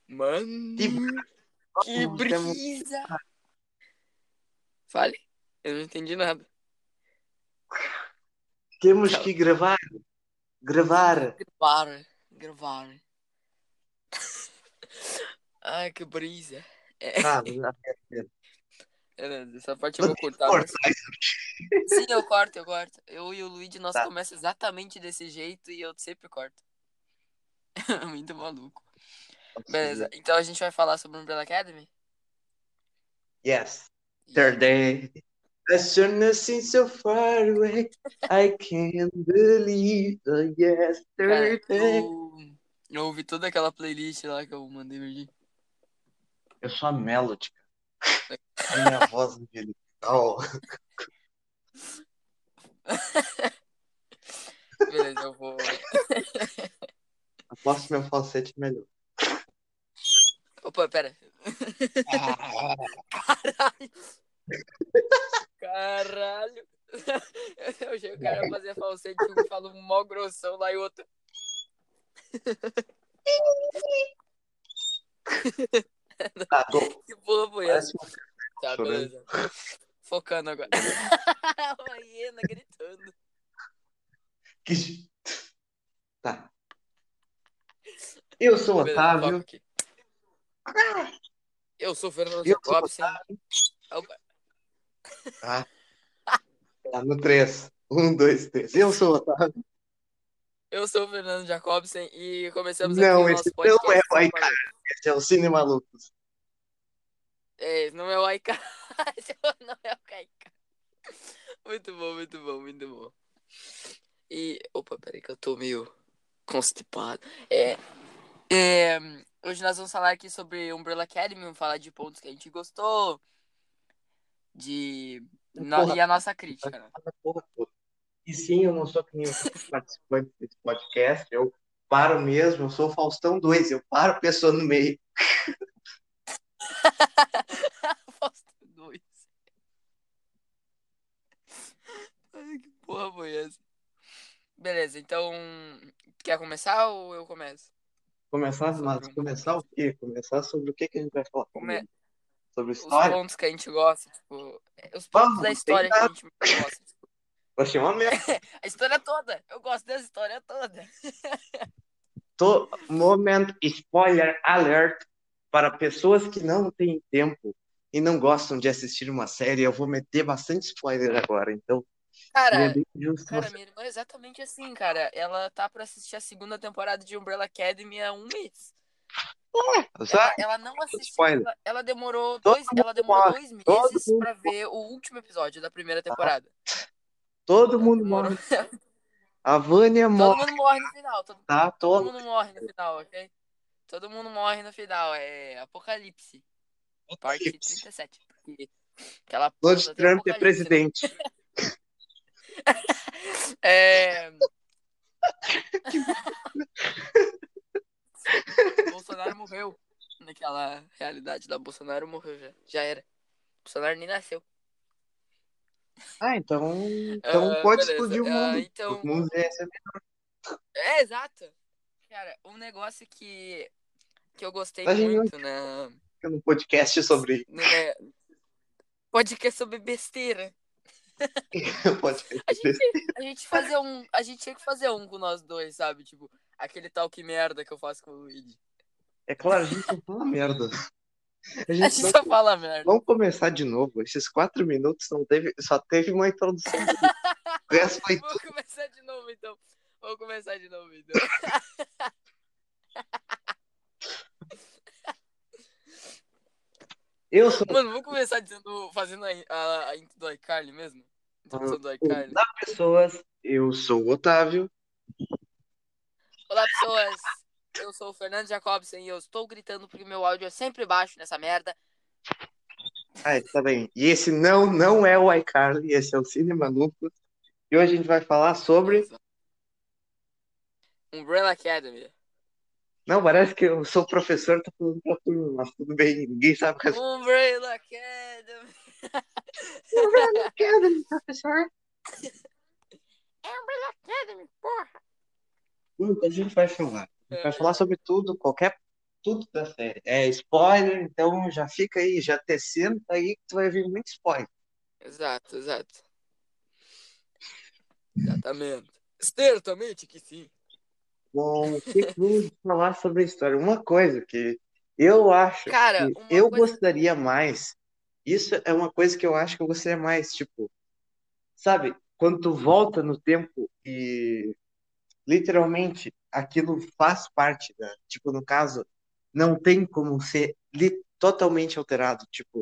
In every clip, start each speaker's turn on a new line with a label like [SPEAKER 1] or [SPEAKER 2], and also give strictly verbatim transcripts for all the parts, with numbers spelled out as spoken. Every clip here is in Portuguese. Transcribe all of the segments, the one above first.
[SPEAKER 1] Mano, que
[SPEAKER 2] Vamos, temos-
[SPEAKER 1] brisa! Fale, eu não entendi nada.
[SPEAKER 2] Temos
[SPEAKER 1] Tá.
[SPEAKER 2] que gravar. Gravar.
[SPEAKER 1] Gravar, gravar. Ai, que brisa. É,
[SPEAKER 2] Tá, já quero.
[SPEAKER 1] beleza, essa parte eu
[SPEAKER 2] Vou
[SPEAKER 1] vou
[SPEAKER 2] ter que
[SPEAKER 1] cortar, mas...
[SPEAKER 2] cortar isso.
[SPEAKER 1] Sim, eu corto, eu corto. Eu e o Luigi, nós
[SPEAKER 2] Tá,
[SPEAKER 1] começamos exatamente desse jeito e eu sempre corto. Muito maluco.
[SPEAKER 2] pode
[SPEAKER 1] Beleza,
[SPEAKER 2] seguir.
[SPEAKER 1] então a gente vai falar sobre Umbrella Academy?
[SPEAKER 2] Yes.
[SPEAKER 1] Yeah.
[SPEAKER 2] Third day. As soon as seen so far away, I can't believe the
[SPEAKER 1] Cara,
[SPEAKER 2] yesterday.
[SPEAKER 1] eu... eu ouvi toda aquela playlist lá que eu mandei hoje.
[SPEAKER 2] Eu sou a Melody, cara. Olha minha voz angelical.
[SPEAKER 1] Beleza, eu vou...
[SPEAKER 2] Aposto que meu falsete é melhor.
[SPEAKER 1] Opa, pera. Caralho. Caralho. Eu achei que o cara fazia falsete, um falou um mó grossão lá e outro...
[SPEAKER 2] Tá, tô.
[SPEAKER 1] Que porra foi essa?
[SPEAKER 2] Parece um
[SPEAKER 1] Tá,
[SPEAKER 2] chorando.
[SPEAKER 1] beleza. Focando agora. Uma hiena gritando.
[SPEAKER 2] Que- Tá. Eu sou o
[SPEAKER 1] Beleza, foca
[SPEAKER 2] Otávio.
[SPEAKER 1] aqui. Eu sou o Fernando
[SPEAKER 2] Eu sou o
[SPEAKER 1] Jacobsen.
[SPEAKER 2] Otávio.
[SPEAKER 1] Opa.
[SPEAKER 2] Ah, tá no três. Um, dois, três. Eu sou o Otávio.
[SPEAKER 1] Eu sou o Fernando Jacobsen e começamos aqui
[SPEAKER 2] Não,
[SPEAKER 1] o
[SPEAKER 2] esse
[SPEAKER 1] nosso
[SPEAKER 2] não é
[SPEAKER 1] podcast
[SPEAKER 2] o
[SPEAKER 1] Cine
[SPEAKER 2] iCar.
[SPEAKER 1] Maluco.
[SPEAKER 2] Esse é o Cine Malucos.
[SPEAKER 1] É, não é o Aika. Não é o Kaika. Muito bom, muito bom, muito bom. E. Opa, peraí que eu tô meio constipado. É. é, Hoje nós vamos falar aqui sobre Umbrella Academy, vamos falar de pontos que a gente gostou, de. no-
[SPEAKER 2] Porra,
[SPEAKER 1] E a nossa
[SPEAKER 2] vai
[SPEAKER 1] crítica, né?
[SPEAKER 2] falar da porra toda. E sim, eu não sou que nem os outros participantes desse podcast. Eu paro mesmo, eu sou o Faustão dois. Eu paro a pessoa no meio.
[SPEAKER 1] Fausto dois. Ai, que porra foi essa? Beleza, então. Quer começar ou eu começo?
[SPEAKER 2] Começar,
[SPEAKER 1] Sobre
[SPEAKER 2] mas
[SPEAKER 1] um
[SPEAKER 2] começar
[SPEAKER 1] ponto.
[SPEAKER 2] o quê? Começar sobre o que que a gente vai falar
[SPEAKER 1] Come...
[SPEAKER 2] primeiro? Sobre
[SPEAKER 1] Os
[SPEAKER 2] história?
[SPEAKER 1] pontos que a gente gosta, tipo. Os pontos
[SPEAKER 2] Vamos,
[SPEAKER 1] da
[SPEAKER 2] não tem
[SPEAKER 1] história que a
[SPEAKER 2] nada.
[SPEAKER 1] gente mais gosta. Tipo.
[SPEAKER 2] Achei uma merda.
[SPEAKER 1] A história toda! Eu gosto dessa história toda.
[SPEAKER 2] Tô, moment spoiler alert para pessoas que não têm tempo e não gostam de assistir uma série. Eu vou meter bastante spoiler agora, então seria
[SPEAKER 1] Cara,
[SPEAKER 2] bem justo
[SPEAKER 1] cara,
[SPEAKER 2] você.
[SPEAKER 1] minha irmã é exatamente assim, cara. Ela tá pra assistir a segunda temporada de Umbrella Academy há um mês.
[SPEAKER 2] Só
[SPEAKER 1] Ela, ela não assistiu.
[SPEAKER 2] spoiler.
[SPEAKER 1] Ela, ela demorou
[SPEAKER 2] Todo
[SPEAKER 1] dois,
[SPEAKER 2] mundo
[SPEAKER 1] ela demorou
[SPEAKER 2] morre.
[SPEAKER 1] dois
[SPEAKER 2] Todo
[SPEAKER 1] meses
[SPEAKER 2] mundo
[SPEAKER 1] pra ver o último episódio da primeira
[SPEAKER 2] morre.
[SPEAKER 1] temporada.
[SPEAKER 2] Todo
[SPEAKER 1] Ela
[SPEAKER 2] mundo
[SPEAKER 1] demorou.
[SPEAKER 2] morre. A Vânia
[SPEAKER 1] Todo
[SPEAKER 2] morre,
[SPEAKER 1] mundo morre no final. Todo,
[SPEAKER 2] tá?
[SPEAKER 1] todo
[SPEAKER 2] Todo
[SPEAKER 1] mundo morre no final, ok? Todo mundo morre no final. É Apocalipse, parte
[SPEAKER 2] apocalipse.
[SPEAKER 1] trinta e sete. Porque aquela porra
[SPEAKER 2] Donald
[SPEAKER 1] só tem
[SPEAKER 2] Trump é
[SPEAKER 1] apocalipse, né?
[SPEAKER 2] presidente.
[SPEAKER 1] É.
[SPEAKER 2] Que
[SPEAKER 1] Bolsonaro morreu. Naquela realidade da Bolsonaro morreu já. Já era. Bolsonaro nem nasceu.
[SPEAKER 2] Ah, então, então
[SPEAKER 1] Ah,
[SPEAKER 2] pode
[SPEAKER 1] beleza.
[SPEAKER 2] explodir o
[SPEAKER 1] Ah,
[SPEAKER 2] mundo. O
[SPEAKER 1] então.
[SPEAKER 2] mundo é esse.
[SPEAKER 1] É, exato. Cara, um negócio que, que eu gostei
[SPEAKER 2] A gente não
[SPEAKER 1] muito na.
[SPEAKER 2] fica no podcast sobre
[SPEAKER 1] No, né, podcast sobre besteira.
[SPEAKER 2] podcast.
[SPEAKER 1] A gente, a gente fazer um. A gente tinha que fazer um com nós dois, sabe? Tipo, aquele tal que merda que eu faço com o Luigi.
[SPEAKER 2] É claro, a gente só fala merda. A
[SPEAKER 1] A
[SPEAKER 2] gente
[SPEAKER 1] gente
[SPEAKER 2] não.
[SPEAKER 1] só fala merda.
[SPEAKER 2] Vamos começar de novo. Esses quatro minutos não teve, só teve uma introdução. O resto foi
[SPEAKER 1] Vou
[SPEAKER 2] tudo.
[SPEAKER 1] começar de novo então. Vou começar de novo então.
[SPEAKER 2] Eu sou
[SPEAKER 1] Mano, vamos começar dizendo, fazendo a, a, a intro do iCarly mesmo?
[SPEAKER 2] ah,
[SPEAKER 1] Introdução do
[SPEAKER 2] o
[SPEAKER 1] iCarly.
[SPEAKER 2] da pessoas. Eu sou o Otávio.
[SPEAKER 1] Olá, pessoas. Eu sou o Fernando Jacobsen e eu estou gritando porque meu áudio é sempre baixo nessa merda.
[SPEAKER 2] Ah, tá bem. E esse não, não é o iCarly, esse é o Cine Maluco. E hoje a gente vai falar sobre.
[SPEAKER 1] Exato. Umbrella Academy.
[SPEAKER 2] Não, parece que eu sou professor, tô falando pra turma, mas tudo bem, ninguém sabe o que
[SPEAKER 1] Umbrella Academy.
[SPEAKER 2] é professor.
[SPEAKER 1] É Umbrella Academy, porra.
[SPEAKER 2] Tudo que a gente vai falar. A gente vai
[SPEAKER 1] Ai,
[SPEAKER 2] falar sobre tudo, qualquer. tudo da série. É spoiler, então já fica aí, já te senta aí que tu vai ver muito spoiler.
[SPEAKER 1] Exato, exato. Exatamente. Certamente que sim.
[SPEAKER 2] Bom, o que que vamos falar sobre a história? Uma coisa que eu acho
[SPEAKER 1] Cara,
[SPEAKER 2] que
[SPEAKER 1] uma
[SPEAKER 2] eu
[SPEAKER 1] coisa.
[SPEAKER 2] gostaria mais, isso é uma coisa que eu acho que eu gostaria mais, tipo, sabe, quando tu volta no tempo e literalmente aquilo faz parte da, tipo, no caso, não tem como ser li- totalmente alterado, tipo,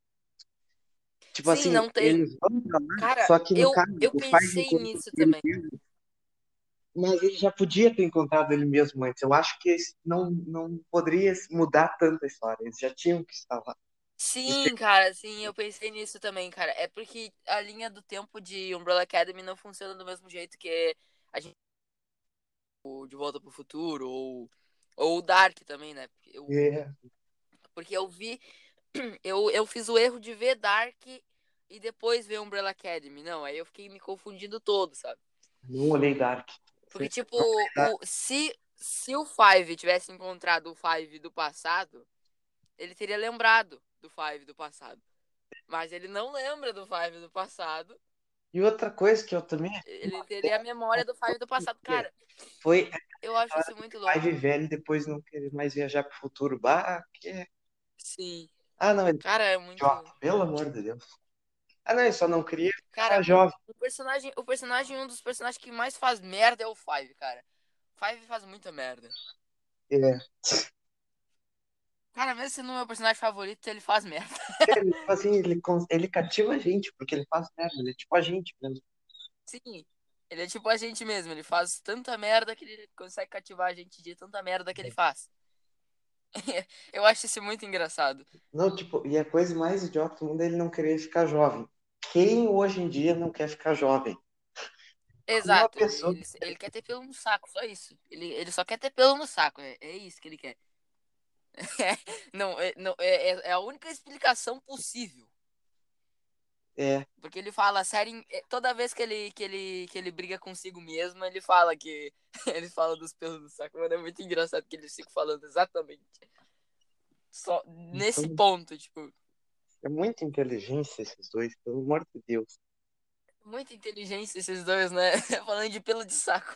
[SPEAKER 2] tipo
[SPEAKER 1] Sim,
[SPEAKER 2] assim,
[SPEAKER 1] não tem.
[SPEAKER 2] eles vão pra lá,
[SPEAKER 1] Cara,
[SPEAKER 2] só que no
[SPEAKER 1] eu,
[SPEAKER 2] caso,
[SPEAKER 1] eu
[SPEAKER 2] o Five
[SPEAKER 1] pensei
[SPEAKER 2] encontra
[SPEAKER 1] nisso
[SPEAKER 2] ele
[SPEAKER 1] também.
[SPEAKER 2] mesmo, mas ele já podia ter encontrado ele mesmo antes. Eu acho que esse não, não poderia mudar tanto a história. Eles já tinham que estar lá. Isso
[SPEAKER 1] Sim, cara, sim, eu pensei nisso também, cara. É porque a linha do tempo de Umbrella Academy não funciona do mesmo jeito que a gente o De Volta pro Futuro ou ou o Dark também, né? Porque eu,
[SPEAKER 2] é,
[SPEAKER 1] porque eu vi eu, eu fiz o erro de ver Dark e depois ver Umbrella Academy. Não, aí eu fiquei me confundindo todo, sabe?
[SPEAKER 2] não olhei Dark.
[SPEAKER 1] Porque tipo, o se se o Five tivesse encontrado o Five do passado, ele teria lembrado do Five do passado. Mas ele não lembra do Five do passado.
[SPEAKER 2] E outra coisa que eu também
[SPEAKER 1] Ele teria a memória do Five do passado.
[SPEAKER 2] achei
[SPEAKER 1] Cara,
[SPEAKER 2] foi a
[SPEAKER 1] eu acho
[SPEAKER 2] história
[SPEAKER 1] isso muito
[SPEAKER 2] do
[SPEAKER 1] louco.
[SPEAKER 2] Five velho depois não querer mais viajar pro futuro. Bah, que...
[SPEAKER 1] Sim.
[SPEAKER 2] Ah, não, ele é
[SPEAKER 1] Cara, é muito.
[SPEAKER 2] idiota, pelo amor de Deus. Ah, não, ele só não queria
[SPEAKER 1] Cara,
[SPEAKER 2] ficar
[SPEAKER 1] o,
[SPEAKER 2] jovem.
[SPEAKER 1] o personagem, o personagem, um dos personagens que mais faz merda é o Five, cara. Five faz muita merda.
[SPEAKER 2] É.
[SPEAKER 1] Cara, mesmo sendo o meu personagem favorito, ele faz merda.
[SPEAKER 2] Ele, tipo assim, ele, cons- ele cativa a gente, porque ele faz merda, ele é tipo a gente mesmo.
[SPEAKER 1] Sim. Ele é tipo a gente mesmo, ele faz tanta merda que ele consegue cativar a gente de tanta merda que ele faz. Eu acho isso muito engraçado.
[SPEAKER 2] Não, tipo, e a coisa mais idiota do mundo é ele não querer ficar jovem. Quem hoje em dia não quer ficar jovem? Uma
[SPEAKER 1] Exato, ele,
[SPEAKER 2] pessoa.
[SPEAKER 1] ele, ele quer ter pelo no saco, só isso. Ele, ele só quer ter pelo no saco, é, é isso que ele quer. não, é, não é, é é a única explicação possível.
[SPEAKER 2] É,
[SPEAKER 1] Porque ele fala, a série, é, toda vez que ele, que, ele, que ele briga consigo mesmo, ele fala que. Ele fala dos pelos do saco, mano. É muito engraçado que eles ficam falando exatamente. Só nesse
[SPEAKER 2] então,
[SPEAKER 1] ponto, tipo.
[SPEAKER 2] é muita inteligência esses dois, pelo amor de Deus.
[SPEAKER 1] Muita inteligência esses dois, né? Falando de pelo de saco.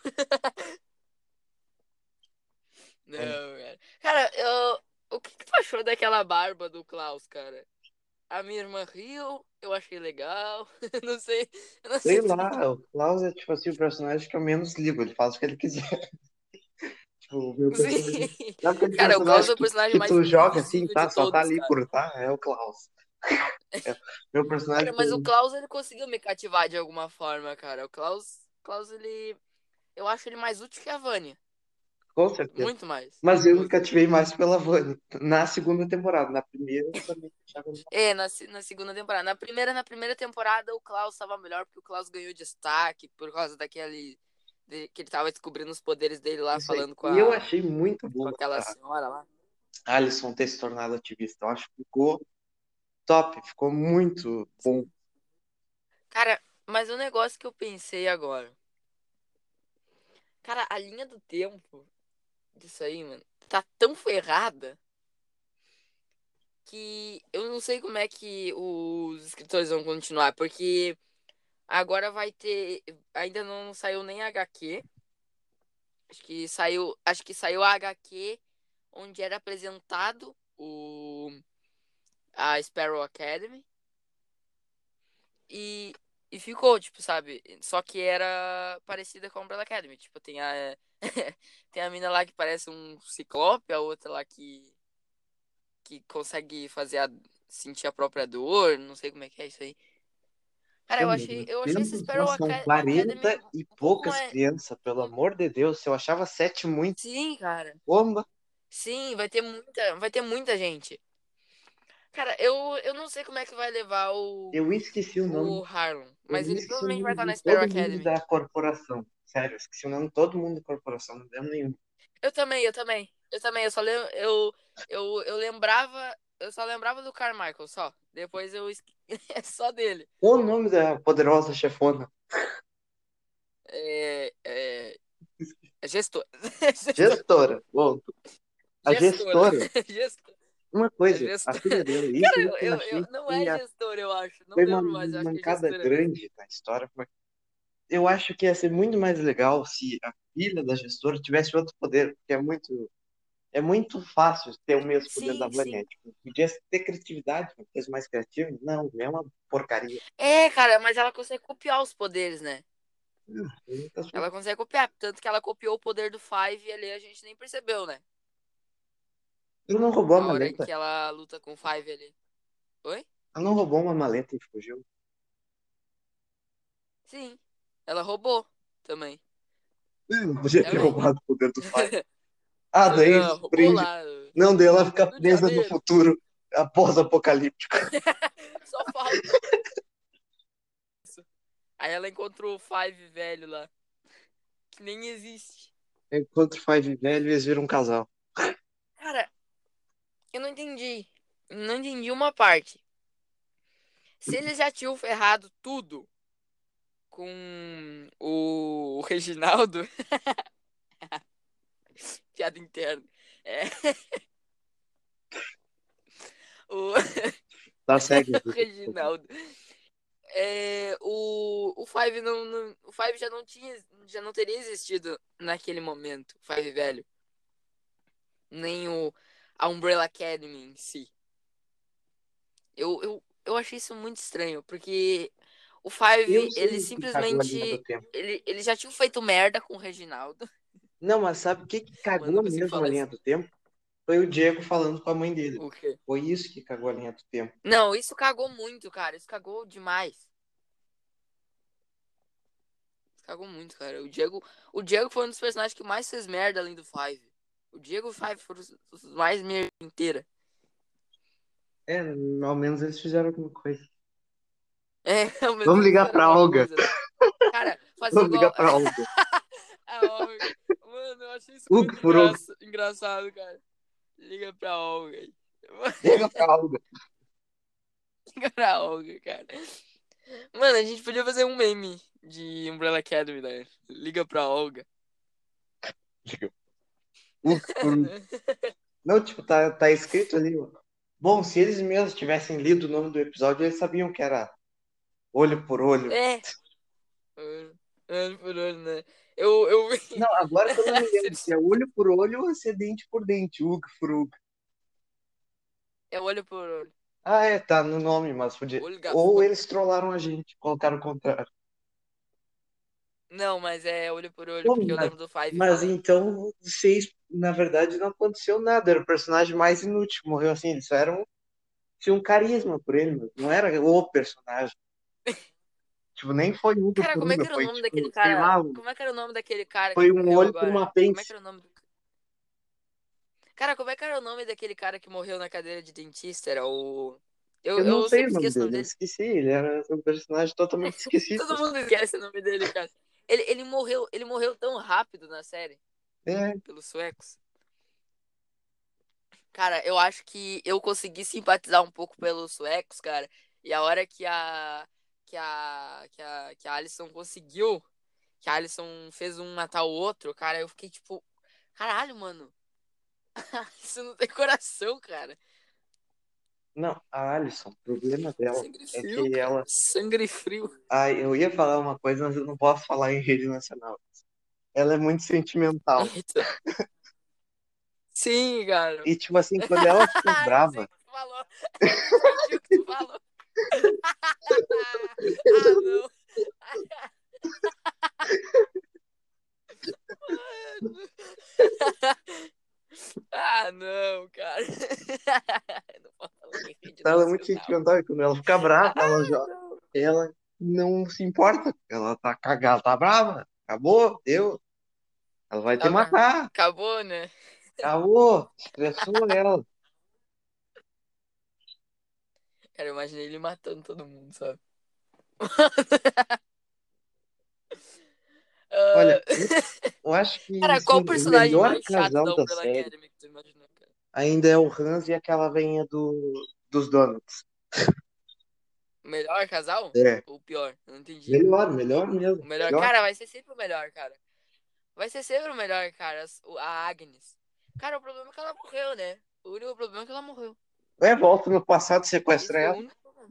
[SPEAKER 1] Não,
[SPEAKER 2] É,
[SPEAKER 1] cara. Cara, eu, o que, que tu achou daquela barba do Klaus, cara? A minha irmã riu, eu achei legal. Não sei, eu não
[SPEAKER 2] sei
[SPEAKER 1] sei se tu
[SPEAKER 2] lá, o Klaus é tipo assim o personagem que eu menos ligo, ele faz o que ele quiser. Tipo, o meu
[SPEAKER 1] Sim.
[SPEAKER 2] personagem. Sabe aquele
[SPEAKER 1] Cara, o Klaus
[SPEAKER 2] personagem
[SPEAKER 1] é o
[SPEAKER 2] que,
[SPEAKER 1] personagem
[SPEAKER 2] que
[SPEAKER 1] mais
[SPEAKER 2] tu joga assim,
[SPEAKER 1] previsível de
[SPEAKER 2] tá? Só tá
[SPEAKER 1] todos,
[SPEAKER 2] ali
[SPEAKER 1] cara.
[SPEAKER 2] por tá? É o Klaus. É, meu personagem
[SPEAKER 1] Cara,
[SPEAKER 2] que
[SPEAKER 1] mas o
[SPEAKER 2] eu,
[SPEAKER 1] Klaus, ele conseguiu me cativar de alguma forma, cara. O Klaus, Klaus, ele... Eu acho ele mais útil que a Vânia.
[SPEAKER 2] com certeza.
[SPEAKER 1] Muito mais.
[SPEAKER 2] Mas eu me
[SPEAKER 1] Muito.
[SPEAKER 2] cativei mais pela Vânia na segunda temporada. Na primeira eu também achava.
[SPEAKER 1] É, na, se- na segunda temporada. Na primeira, na primeira temporada, o Klaus estava melhor porque o Klaus ganhou destaque por causa daquele... de- que ele tava descobrindo os poderes dele lá,
[SPEAKER 2] Isso aí.
[SPEAKER 1] falando com
[SPEAKER 2] E eu
[SPEAKER 1] a...
[SPEAKER 2] achei muito
[SPEAKER 1] com
[SPEAKER 2] bom
[SPEAKER 1] aquela
[SPEAKER 2] a
[SPEAKER 1] senhora lá.
[SPEAKER 2] Alison ter se tornado ativista. Eu acho que ficou top, ficou muito bom.
[SPEAKER 1] Cara, mas o negócio que eu pensei agora... Cara, a linha do tempo disso aí, mano, tá tão ferrada que eu não sei como é que os escritores vão continuar, porque agora vai ter, ainda não saiu nem H Q. Acho que saiu, acho que saiu a H Q onde era apresentado o a Sparrow Academy e e ficou, tipo, sabe? Só que era parecida com a Umbrella Academy, tipo, tem a tem a mina lá que parece um ciclope, a outra lá que que consegue fazer a sentir a própria dor, não sei como é que é isso aí. Cara,
[SPEAKER 2] Pô,
[SPEAKER 1] eu
[SPEAKER 2] meu,
[SPEAKER 1] achei, eu achei esse
[SPEAKER 2] pensa só,
[SPEAKER 1] Sparrow
[SPEAKER 2] são
[SPEAKER 1] Aca- Academy
[SPEAKER 2] quarenta e
[SPEAKER 1] um pouco
[SPEAKER 2] poucas
[SPEAKER 1] mais.
[SPEAKER 2] crianças, pelo
[SPEAKER 1] um-
[SPEAKER 2] amor de Deus. Eu achava sete muito
[SPEAKER 1] Sim, cara.
[SPEAKER 2] bomba.
[SPEAKER 1] Sim, vai ter muita, vai ter muita gente. Cara, eu, eu não sei como é que vai levar o,
[SPEAKER 2] Eu esqueci o nome.
[SPEAKER 1] o Harlem,
[SPEAKER 2] Eu
[SPEAKER 1] mas ele
[SPEAKER 2] esqueci o
[SPEAKER 1] provavelmente vai
[SPEAKER 2] nome
[SPEAKER 1] estar
[SPEAKER 2] de
[SPEAKER 1] na Sparrow
[SPEAKER 2] todo mundo
[SPEAKER 1] Academy.
[SPEAKER 2] da corporação. Sério, eu esqueci o nome de todo mundo da corporação. Não deu nenhum.
[SPEAKER 1] Eu também, eu também. Eu também, eu só lem, eu, eu, eu lembrava, eu só lembrava do Carmichael, só. Depois eu esque... é só dele.
[SPEAKER 2] Qual o nome da poderosa chefona?
[SPEAKER 1] É, é, é gestor. Gestor.
[SPEAKER 2] Gestora. Bom, A
[SPEAKER 1] Gestora.
[SPEAKER 2] gestora,
[SPEAKER 1] Gestora.
[SPEAKER 2] uma
[SPEAKER 1] A
[SPEAKER 2] coisa, a
[SPEAKER 1] gestora.
[SPEAKER 2] filha dela, isso
[SPEAKER 1] Cara,
[SPEAKER 2] aí
[SPEAKER 1] eu,
[SPEAKER 2] que eu
[SPEAKER 1] eu,
[SPEAKER 2] achei
[SPEAKER 1] eu- não
[SPEAKER 2] que
[SPEAKER 1] é
[SPEAKER 2] a-
[SPEAKER 1] gestora, eu acho. Não
[SPEAKER 2] foi uma
[SPEAKER 1] lembro mais, eu acho que é
[SPEAKER 2] mancada
[SPEAKER 1] gestora mesmo.
[SPEAKER 2] grande na história. Mas eu acho que ia ser muito mais legal se a filha da gestora tivesse outro poder, porque é muito, é muito fácil ter o mesmo poder da
[SPEAKER 1] Sim,
[SPEAKER 2] Vânia.
[SPEAKER 1] sim.
[SPEAKER 2] Tipo, podia ter criatividade, uma coisa mais criativa. Não, é uma porcaria.
[SPEAKER 1] É, cara, mas ela consegue copiar os poderes, né?
[SPEAKER 2] Ah, muitas
[SPEAKER 1] Ela
[SPEAKER 2] coisas.
[SPEAKER 1] consegue copiar. Tanto que ela copiou o poder do Five e ali a gente nem percebeu, né?
[SPEAKER 2] Ele não roubou a
[SPEAKER 1] A hora
[SPEAKER 2] maleta.
[SPEAKER 1] que ela luta com o Five ali. Oi?
[SPEAKER 2] Ela não roubou uma maleta e fugiu.
[SPEAKER 1] Sim. Ela roubou também.
[SPEAKER 2] Ih, não podia ter
[SPEAKER 1] Também.
[SPEAKER 2] roubado o poder do pai. Ah, daí
[SPEAKER 1] Não, ela
[SPEAKER 2] eles
[SPEAKER 1] roubou
[SPEAKER 2] prendem.
[SPEAKER 1] lá
[SPEAKER 2] Não, daí ela fica
[SPEAKER 1] no de
[SPEAKER 2] presa no
[SPEAKER 1] janeiro.
[SPEAKER 2] futuro, após-apocalíptico.
[SPEAKER 1] Só falta isso. Aí ela encontrou o Five velho lá. Que nem existe.
[SPEAKER 2] Enquanto o Five velho, eles viram um casal.
[SPEAKER 1] Cara, eu não entendi. Não entendi uma parte. Se eles já tinham ferrado tudo com o Reginaldo, piada interna. É, o,
[SPEAKER 2] Tá, segue.
[SPEAKER 1] o Reginaldo. É, o, o Five não, não- o Five já não tinha, já não teria existido naquele momento, o Five velho, nem o a Umbrella Academy em si. Eu, eu, eu achei isso muito estranho, porque o
[SPEAKER 2] Eu
[SPEAKER 1] Five, ele
[SPEAKER 2] sei o que cagou a linha do
[SPEAKER 1] simplesmente,
[SPEAKER 2] tempo.
[SPEAKER 1] ele, ele já tinha feito merda com o Reginaldo.
[SPEAKER 2] Não, mas sabe o que, que
[SPEAKER 1] Mano, não
[SPEAKER 2] cagou
[SPEAKER 1] consigo
[SPEAKER 2] mesmo a
[SPEAKER 1] falar
[SPEAKER 2] linha
[SPEAKER 1] isso.
[SPEAKER 2] do tempo? Foi o Diego falando com a mãe dele.
[SPEAKER 1] O quê?
[SPEAKER 2] Foi isso que cagou a linha do tempo.
[SPEAKER 1] Não, isso cagou muito, cara. Isso cagou demais. Isso cagou muito, cara. O Diego, o Diego foi um dos personagens que mais fez merda além do Five. O Diego e o Five foram os, os mais merda inteira.
[SPEAKER 2] É, ao menos eles fizeram alguma coisa.
[SPEAKER 1] É, ao menos
[SPEAKER 2] Vamos
[SPEAKER 1] eles
[SPEAKER 2] ligar
[SPEAKER 1] fizeram
[SPEAKER 2] pra
[SPEAKER 1] alguma
[SPEAKER 2] Olga.
[SPEAKER 1] coisa, né? Cara, fazer
[SPEAKER 2] Vamos ligar
[SPEAKER 1] igual.
[SPEAKER 2] pra Olga.
[SPEAKER 1] A Olga. Mano, eu achei isso
[SPEAKER 2] Hugo
[SPEAKER 1] muito
[SPEAKER 2] Furug.
[SPEAKER 1] engraça... engraçado, cara. Liga pra Olga aí.
[SPEAKER 2] Liga pra Olga.
[SPEAKER 1] Liga pra Olga, cara. Mano, a gente podia fazer um meme de Umbrella Academy, né? Liga pra Olga.
[SPEAKER 2] Hugo Furug. Não, tipo, tá, tá escrito ali, ó. Bom, se eles mesmos tivessem lido o nome do episódio, eles sabiam que era olho por olho.
[SPEAKER 1] É. Ano por ano, né? Eu, eu vi.
[SPEAKER 2] Não, agora que eu não me lembro se é olho por olho ou se é dente por dente. Hugo Furug.
[SPEAKER 1] É olho por olho.
[SPEAKER 2] Ah, é, tá no nome, mas podia.
[SPEAKER 1] Olho
[SPEAKER 2] Ou
[SPEAKER 1] gafão.
[SPEAKER 2] eles trollaram a gente, colocaram o contrário.
[SPEAKER 1] Não, mas é olho por olho,
[SPEAKER 2] Pô,
[SPEAKER 1] porque eu
[SPEAKER 2] mas,
[SPEAKER 1] lembro do Five
[SPEAKER 2] mas
[SPEAKER 1] falando.
[SPEAKER 2] então, vocês, na verdade, não aconteceu nada. Era o personagem mais inútil. Morreu assim. Eles só eram. Tinha um carisma por ele, mas não era o personagem. Tipo, nem foi Hugo
[SPEAKER 1] Cara, como é que
[SPEAKER 2] Furuga,
[SPEAKER 1] era o
[SPEAKER 2] foi
[SPEAKER 1] nome daquele
[SPEAKER 2] tipo, sei
[SPEAKER 1] cara?
[SPEAKER 2] lá,
[SPEAKER 1] Como é que era o nome daquele cara que
[SPEAKER 2] foi um
[SPEAKER 1] morreu
[SPEAKER 2] olho por um
[SPEAKER 1] agora? Como é que
[SPEAKER 2] apêndice.
[SPEAKER 1] era o nome do. Cara, como é que era o nome daquele cara que morreu na cadeira de dentista? Era o. Eu,
[SPEAKER 2] Eu não
[SPEAKER 1] eu
[SPEAKER 2] sei o
[SPEAKER 1] sempre
[SPEAKER 2] nome
[SPEAKER 1] esqueço o nome
[SPEAKER 2] dele, eu
[SPEAKER 1] dele.
[SPEAKER 2] esqueci. Ele era um personagem totalmente esquecível.
[SPEAKER 1] Todo mundo esquece o nome dele, cara. Ele, ele morreu, ele morreu tão rápido na série,
[SPEAKER 2] É,
[SPEAKER 1] pelos suecos. Cara, eu acho que eu consegui simpatizar um pouco pelos suecos, cara. E a hora que a que a que a que a Alison conseguiu, que a Alison fez um matar o outro, cara, eu fiquei tipo, caralho, mano. Isso não tem coração, cara.
[SPEAKER 2] não, a Alison, o problema dela
[SPEAKER 1] Sangue
[SPEAKER 2] é
[SPEAKER 1] frio,
[SPEAKER 2] que
[SPEAKER 1] cara.
[SPEAKER 2] ela.
[SPEAKER 1] Sangue frio.
[SPEAKER 2] Ah, eu ia falar uma coisa, mas eu não posso falar em rede nacional. Ela é muito sentimental.
[SPEAKER 1] Eita. Sim, cara.
[SPEAKER 2] E, tipo assim, quando ela fica
[SPEAKER 1] Eu sei o
[SPEAKER 2] brava,
[SPEAKER 1] que tu falou. Eu entendi o que tu falou. Ah, não. Ah, não, cara. Não posso falar em rede
[SPEAKER 2] ela é muito
[SPEAKER 1] nacional.
[SPEAKER 2] sentimental. E quando ela fica brava, ela
[SPEAKER 1] Ah,
[SPEAKER 2] já.
[SPEAKER 1] não.
[SPEAKER 2] Ela não se importa. Ela tá cagada, tá brava. Acabou, deu. Ela vai te
[SPEAKER 1] Ela
[SPEAKER 2] matar.
[SPEAKER 1] acabou, né?
[SPEAKER 2] Acabou. Estressou ela.
[SPEAKER 1] Cara, eu imaginei ele matando todo mundo, sabe?
[SPEAKER 2] Olha,
[SPEAKER 1] Ah,
[SPEAKER 2] eu, eu acho que,
[SPEAKER 1] cara, qual o
[SPEAKER 2] sim, o
[SPEAKER 1] personagem
[SPEAKER 2] melhor
[SPEAKER 1] mais chato
[SPEAKER 2] casal
[SPEAKER 1] da
[SPEAKER 2] da
[SPEAKER 1] Umbrella
[SPEAKER 2] série
[SPEAKER 1] Academy que tu imaginou, cara?
[SPEAKER 2] ainda é o Hans e aquela veinha do, dos Donuts.
[SPEAKER 1] O melhor casal?
[SPEAKER 2] É.
[SPEAKER 1] Ou o pior? Eu não entendi.
[SPEAKER 2] Melhor, melhor
[SPEAKER 1] O
[SPEAKER 2] mesmo.
[SPEAKER 1] melhor.
[SPEAKER 2] Melhor.
[SPEAKER 1] Cara, vai ser sempre o melhor, cara. Vai ser sempre o melhor, cara. A Agnes. Cara, o problema é que ela morreu, né? O único problema é que ela morreu.
[SPEAKER 2] É, volta no passado e
[SPEAKER 1] Esse
[SPEAKER 2] sequestra
[SPEAKER 1] foi o
[SPEAKER 2] ela.
[SPEAKER 1] único problema.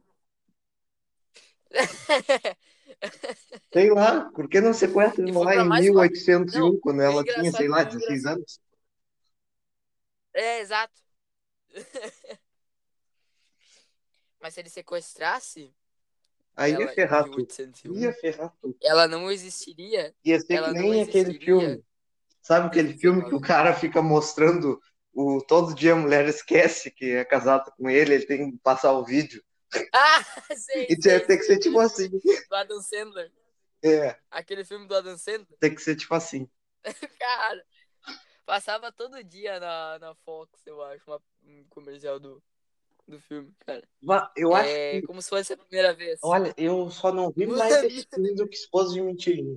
[SPEAKER 2] Sei lá, por que não sequestra
[SPEAKER 1] E
[SPEAKER 2] ela
[SPEAKER 1] foi
[SPEAKER 2] lá
[SPEAKER 1] pra
[SPEAKER 2] em
[SPEAKER 1] mais
[SPEAKER 2] mil
[SPEAKER 1] uma.
[SPEAKER 2] oitocentos e
[SPEAKER 1] Não,
[SPEAKER 2] um quando
[SPEAKER 1] e o
[SPEAKER 2] ela tinha, sei
[SPEAKER 1] engraçado,
[SPEAKER 2] lá,
[SPEAKER 1] e o
[SPEAKER 2] dezesseis
[SPEAKER 1] engraçado.
[SPEAKER 2] anos?
[SPEAKER 1] É, exato. Mas se ele sequestrasse
[SPEAKER 2] Aí ia
[SPEAKER 1] ela em
[SPEAKER 2] ferrar
[SPEAKER 1] mil
[SPEAKER 2] tudo.
[SPEAKER 1] oitocentos e
[SPEAKER 2] Ia
[SPEAKER 1] um,
[SPEAKER 2] ferrar tudo.
[SPEAKER 1] ela não existiria.
[SPEAKER 2] Ia ser que
[SPEAKER 1] Ela não
[SPEAKER 2] nem aquele
[SPEAKER 1] existiria
[SPEAKER 2] filme. Sabe
[SPEAKER 1] nos
[SPEAKER 2] aquele filme que o
[SPEAKER 1] dezenove.
[SPEAKER 2] cara fica mostrando o todo dia a mulher esquece que é casada com ele, ele tem que passar o vídeo.
[SPEAKER 1] Ah, sei,
[SPEAKER 2] E tinha-
[SPEAKER 1] sei,
[SPEAKER 2] tem que
[SPEAKER 1] sei.
[SPEAKER 2] ser tipo
[SPEAKER 1] Aquele
[SPEAKER 2] assim.
[SPEAKER 1] filme do Adam Sandler.
[SPEAKER 2] É,
[SPEAKER 1] Aquele filme do Adam Sandler.
[SPEAKER 2] tem que ser tipo assim.
[SPEAKER 1] Cara, passava todo dia na, na Fox, eu acho, uma- um comercial do, do filme, cara.
[SPEAKER 2] Va- Eu acho
[SPEAKER 1] É
[SPEAKER 2] que,
[SPEAKER 1] como se fosse a primeira vez.
[SPEAKER 2] olha, eu só não vi
[SPEAKER 1] Mano,
[SPEAKER 2] mais esse filme do que Esposa de Mentirinha.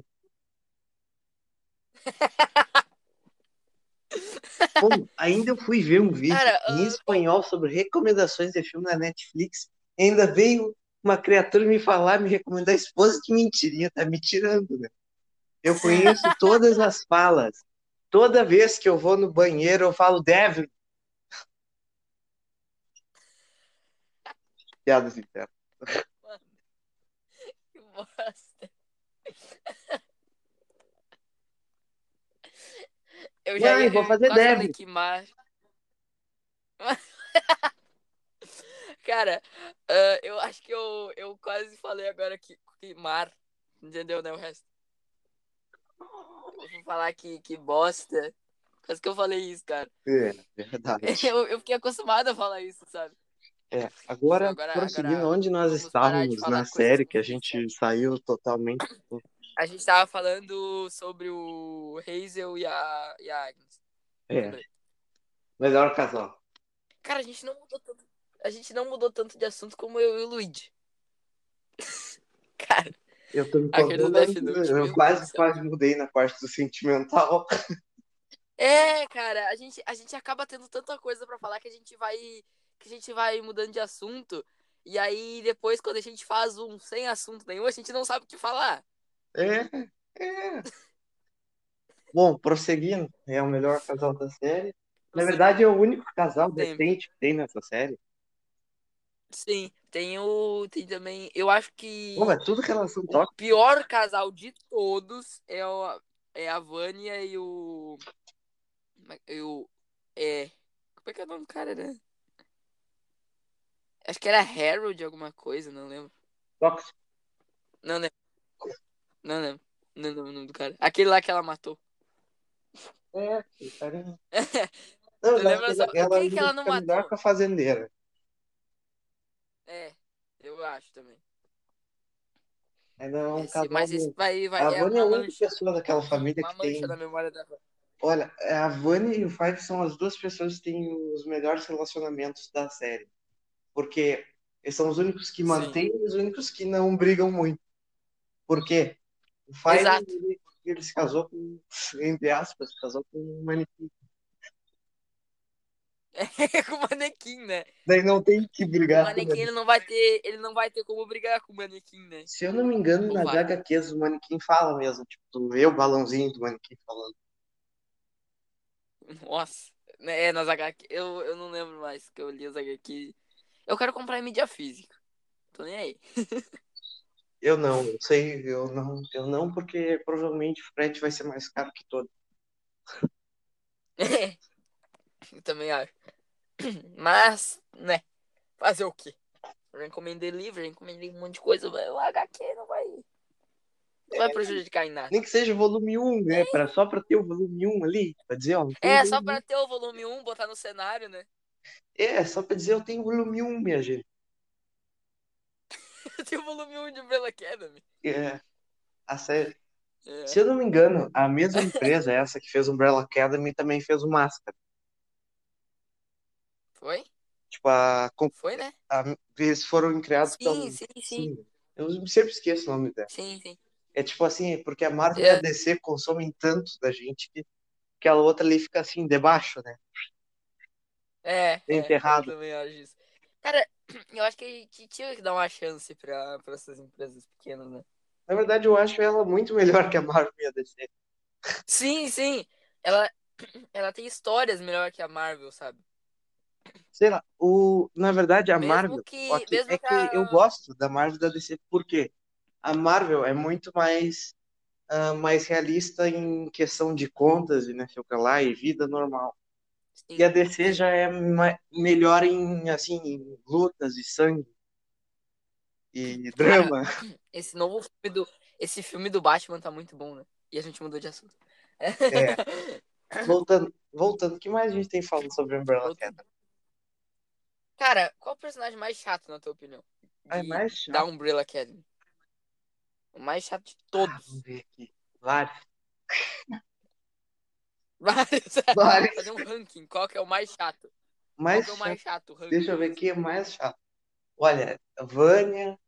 [SPEAKER 2] Pô, ainda eu fui ver um vídeo
[SPEAKER 1] cara,
[SPEAKER 2] em
[SPEAKER 1] ah, bom,
[SPEAKER 2] espanhol sobre recomendações de filme na Netflix. E ainda veio uma criatura me falar, me recomendar Esposa de Mentirinha. Tá me tirando, né? Eu conheço todas as falas. Toda vez que eu vou no banheiro, eu falo Devil. Piadas internas.
[SPEAKER 1] mano, que bosta. Eu já
[SPEAKER 2] Mãe,
[SPEAKER 1] ia,
[SPEAKER 2] vou
[SPEAKER 1] eu
[SPEAKER 2] fazer
[SPEAKER 1] quase falei
[SPEAKER 2] Devil.
[SPEAKER 1] que mar. Cara, ah, eu acho que eu, eu quase falei agora que, que mar. Entendeu, né? O resto. Eu vou falar que, que bosta. Quase que eu falei isso, cara.
[SPEAKER 2] É, verdade.
[SPEAKER 1] Eu, eu fiquei acostumado a falar isso, sabe?
[SPEAKER 2] É,
[SPEAKER 1] Show,
[SPEAKER 2] agora,
[SPEAKER 1] agora,
[SPEAKER 2] prosseguindo
[SPEAKER 1] agora
[SPEAKER 2] onde nós
[SPEAKER 1] vamos parar de
[SPEAKER 2] estávamos
[SPEAKER 1] falar
[SPEAKER 2] na
[SPEAKER 1] coisas
[SPEAKER 2] série, que a
[SPEAKER 1] ruins,
[SPEAKER 2] gente
[SPEAKER 1] sério.
[SPEAKER 2] saiu totalmente.
[SPEAKER 1] A gente tava falando sobre o Hazel e a, e a Agnes.
[SPEAKER 2] É,
[SPEAKER 1] Lembrei.
[SPEAKER 2] melhor casal.
[SPEAKER 1] Cara, a gente não mudou tanto. A gente não mudou tanto de assunto como eu e o Luigi. Cara,
[SPEAKER 2] Eu tô me
[SPEAKER 1] aquele do
[SPEAKER 2] controlando,
[SPEAKER 1] Death
[SPEAKER 2] né?
[SPEAKER 1] Note,
[SPEAKER 2] Eu
[SPEAKER 1] meu Deus do
[SPEAKER 2] quase,
[SPEAKER 1] céu.
[SPEAKER 2] quase mudei na parte do sentimental.
[SPEAKER 1] É, cara, a gente, a gente acaba tendo tanta coisa pra falar que a gente vai que a gente vai mudando de assunto. E aí depois quando a gente faz um sem assunto nenhum, a gente não sabe o que falar.
[SPEAKER 2] É, é. Bom, prosseguindo, é o melhor casal da série. Na verdade, é
[SPEAKER 1] Prosseguindo.
[SPEAKER 2] o único casal
[SPEAKER 1] Sempre.
[SPEAKER 2] decente que tem nessa série.
[SPEAKER 1] Sim, tem o tem também, eu acho
[SPEAKER 2] Pô,
[SPEAKER 1] que
[SPEAKER 2] é tudo relação
[SPEAKER 1] o
[SPEAKER 2] tóxica.
[SPEAKER 1] pior casal de todos é, o, é a Vânia e o e o é, como é que é o nome do cara, né? Acho que era Harold alguma coisa, não lembro.
[SPEAKER 2] Tóxico.
[SPEAKER 1] Não lembro. Não lembro. Não lembro o nome do cara. Aquele lá que ela matou.
[SPEAKER 2] É, cara. Não,
[SPEAKER 1] Tu
[SPEAKER 2] eu acho que
[SPEAKER 1] lembra só?
[SPEAKER 2] ela, ela
[SPEAKER 1] Quem que
[SPEAKER 2] ainda
[SPEAKER 1] ela não
[SPEAKER 2] fica melhor
[SPEAKER 1] matou?
[SPEAKER 2] com a fazendeira.
[SPEAKER 1] É, eu acho também.
[SPEAKER 2] Ainda é um
[SPEAKER 1] Esse,
[SPEAKER 2] casal
[SPEAKER 1] mas esse
[SPEAKER 2] bom.
[SPEAKER 1] vai, vai,
[SPEAKER 2] A
[SPEAKER 1] é
[SPEAKER 2] Vânia é
[SPEAKER 1] uma
[SPEAKER 2] a única
[SPEAKER 1] mancha.
[SPEAKER 2] pessoa daquela família
[SPEAKER 1] Uma
[SPEAKER 2] que
[SPEAKER 1] mancha
[SPEAKER 2] tem.
[SPEAKER 1] na memória da.
[SPEAKER 2] Olha, a Vânia e o Five são as duas pessoas que têm os melhores relacionamentos da série. Porque eles são os únicos que
[SPEAKER 1] Sim,
[SPEAKER 2] mantêm e os únicos que não brigam muito. Por quê? O Five,
[SPEAKER 1] exato.
[SPEAKER 2] ele, ele se casou com, entre aspas, se casou com um manequim.
[SPEAKER 1] É com o manequim, né?
[SPEAKER 2] Daí não tem que
[SPEAKER 1] O
[SPEAKER 2] brigar com o
[SPEAKER 1] manequim
[SPEAKER 2] manequim.
[SPEAKER 1] ele não vai ter, ele não vai ter como brigar com o manequim, né?
[SPEAKER 2] Se eu não me engano,
[SPEAKER 1] Ou
[SPEAKER 2] nas
[SPEAKER 1] vai?
[SPEAKER 2] H Qs o manequim fala mesmo. Tipo, tu vê o balãozinho do manequim falando.
[SPEAKER 1] Nossa. É, nas H Q, eu, eu não lembro mais que eu li as H Q. Eu quero comprar em mídia física. Tô nem aí.
[SPEAKER 2] Eu não, eu sei, eu não, eu não, porque provavelmente o frete vai ser mais caro que todo.
[SPEAKER 1] Eu também acho. Mas, né? Fazer o quê? Eu encomendei livro, eu encomendei um monte de coisa. O H Q não vai, não vai prejudicar em nada.
[SPEAKER 2] Nem que seja o volume um, né? Pra, só pra ter o volume um ali. Pra dizer, ó, tem o
[SPEAKER 1] É, só
[SPEAKER 2] volume um.
[SPEAKER 1] pra ter o volume um, botar no cenário, né?
[SPEAKER 2] É, só pra dizer, eu tenho o volume um, minha gente.
[SPEAKER 1] Tem o volume um de Umbrella Academy.
[SPEAKER 2] É, a série.
[SPEAKER 1] É.
[SPEAKER 2] Se eu não me engano, a mesma empresa, essa que fez Umbrella Academy, também fez o Máscara.
[SPEAKER 1] Foi?
[SPEAKER 2] Tipo, a,
[SPEAKER 1] Foi, né?
[SPEAKER 2] a, eles foram criados pela.
[SPEAKER 1] Sim, sim, sim.
[SPEAKER 2] Sim, eu sempre esqueço o nome dela.
[SPEAKER 1] Sim, sim.
[SPEAKER 2] É tipo assim, é porque a Marvel e a
[SPEAKER 1] É,
[SPEAKER 2] D C consomem tanto da gente que aquela outra ali fica assim, debaixo, né?
[SPEAKER 1] é, é, eu
[SPEAKER 2] Enterrado.
[SPEAKER 1] também acho isso. Cara, eu acho que a gente tinha que dar uma chance pra, pra essas empresas pequenas, né?
[SPEAKER 2] Na verdade, eu acho ela muito melhor que a Marvel e a D C.
[SPEAKER 1] Sim, sim. Ela. ela tem histórias melhor que a Marvel, sabe?
[SPEAKER 2] Sei lá, o, na verdade, a
[SPEAKER 1] Mesmo
[SPEAKER 2] Marvel,
[SPEAKER 1] que.
[SPEAKER 2] ok, é
[SPEAKER 1] Mesmo que
[SPEAKER 2] que eu
[SPEAKER 1] a.
[SPEAKER 2] gosto da Marvel e da D C, por quê? A Marvel é muito mais, ah, mais realista em questão de contas e não sei o que lá, e vida normal. E a
[SPEAKER 1] Sim,
[SPEAKER 2] D C já
[SPEAKER 1] sim.
[SPEAKER 2] é ma- melhor em, assim, em lutas e sangue e
[SPEAKER 1] Cara,
[SPEAKER 2] drama.
[SPEAKER 1] esse novo filme do. Esse filme do Batman tá muito bom, né? E a gente mudou de assunto.
[SPEAKER 2] É, voltando, voltando, o que mais a gente tem falando sobre Umbrella
[SPEAKER 1] Voltando.
[SPEAKER 2] Academy?
[SPEAKER 1] Cara, qual o personagem mais chato, na tua opinião?
[SPEAKER 2] Ah, é
[SPEAKER 1] De,
[SPEAKER 2] mais
[SPEAKER 1] da
[SPEAKER 2] chato.
[SPEAKER 1] Umbrella Academy. O mais chato de
[SPEAKER 2] Ah, vamos
[SPEAKER 1] todos.
[SPEAKER 2] ver aqui. Vários.
[SPEAKER 1] Vários.
[SPEAKER 2] Vários.
[SPEAKER 1] Fazer um ranking. Qual que é o mais chato? Qual
[SPEAKER 2] Mais
[SPEAKER 1] que é o
[SPEAKER 2] chato.
[SPEAKER 1] mais chato? O
[SPEAKER 2] Deixa eu
[SPEAKER 1] ranking
[SPEAKER 2] ver
[SPEAKER 1] mesmo.
[SPEAKER 2] quem é mais chato. Olha, a Vânia.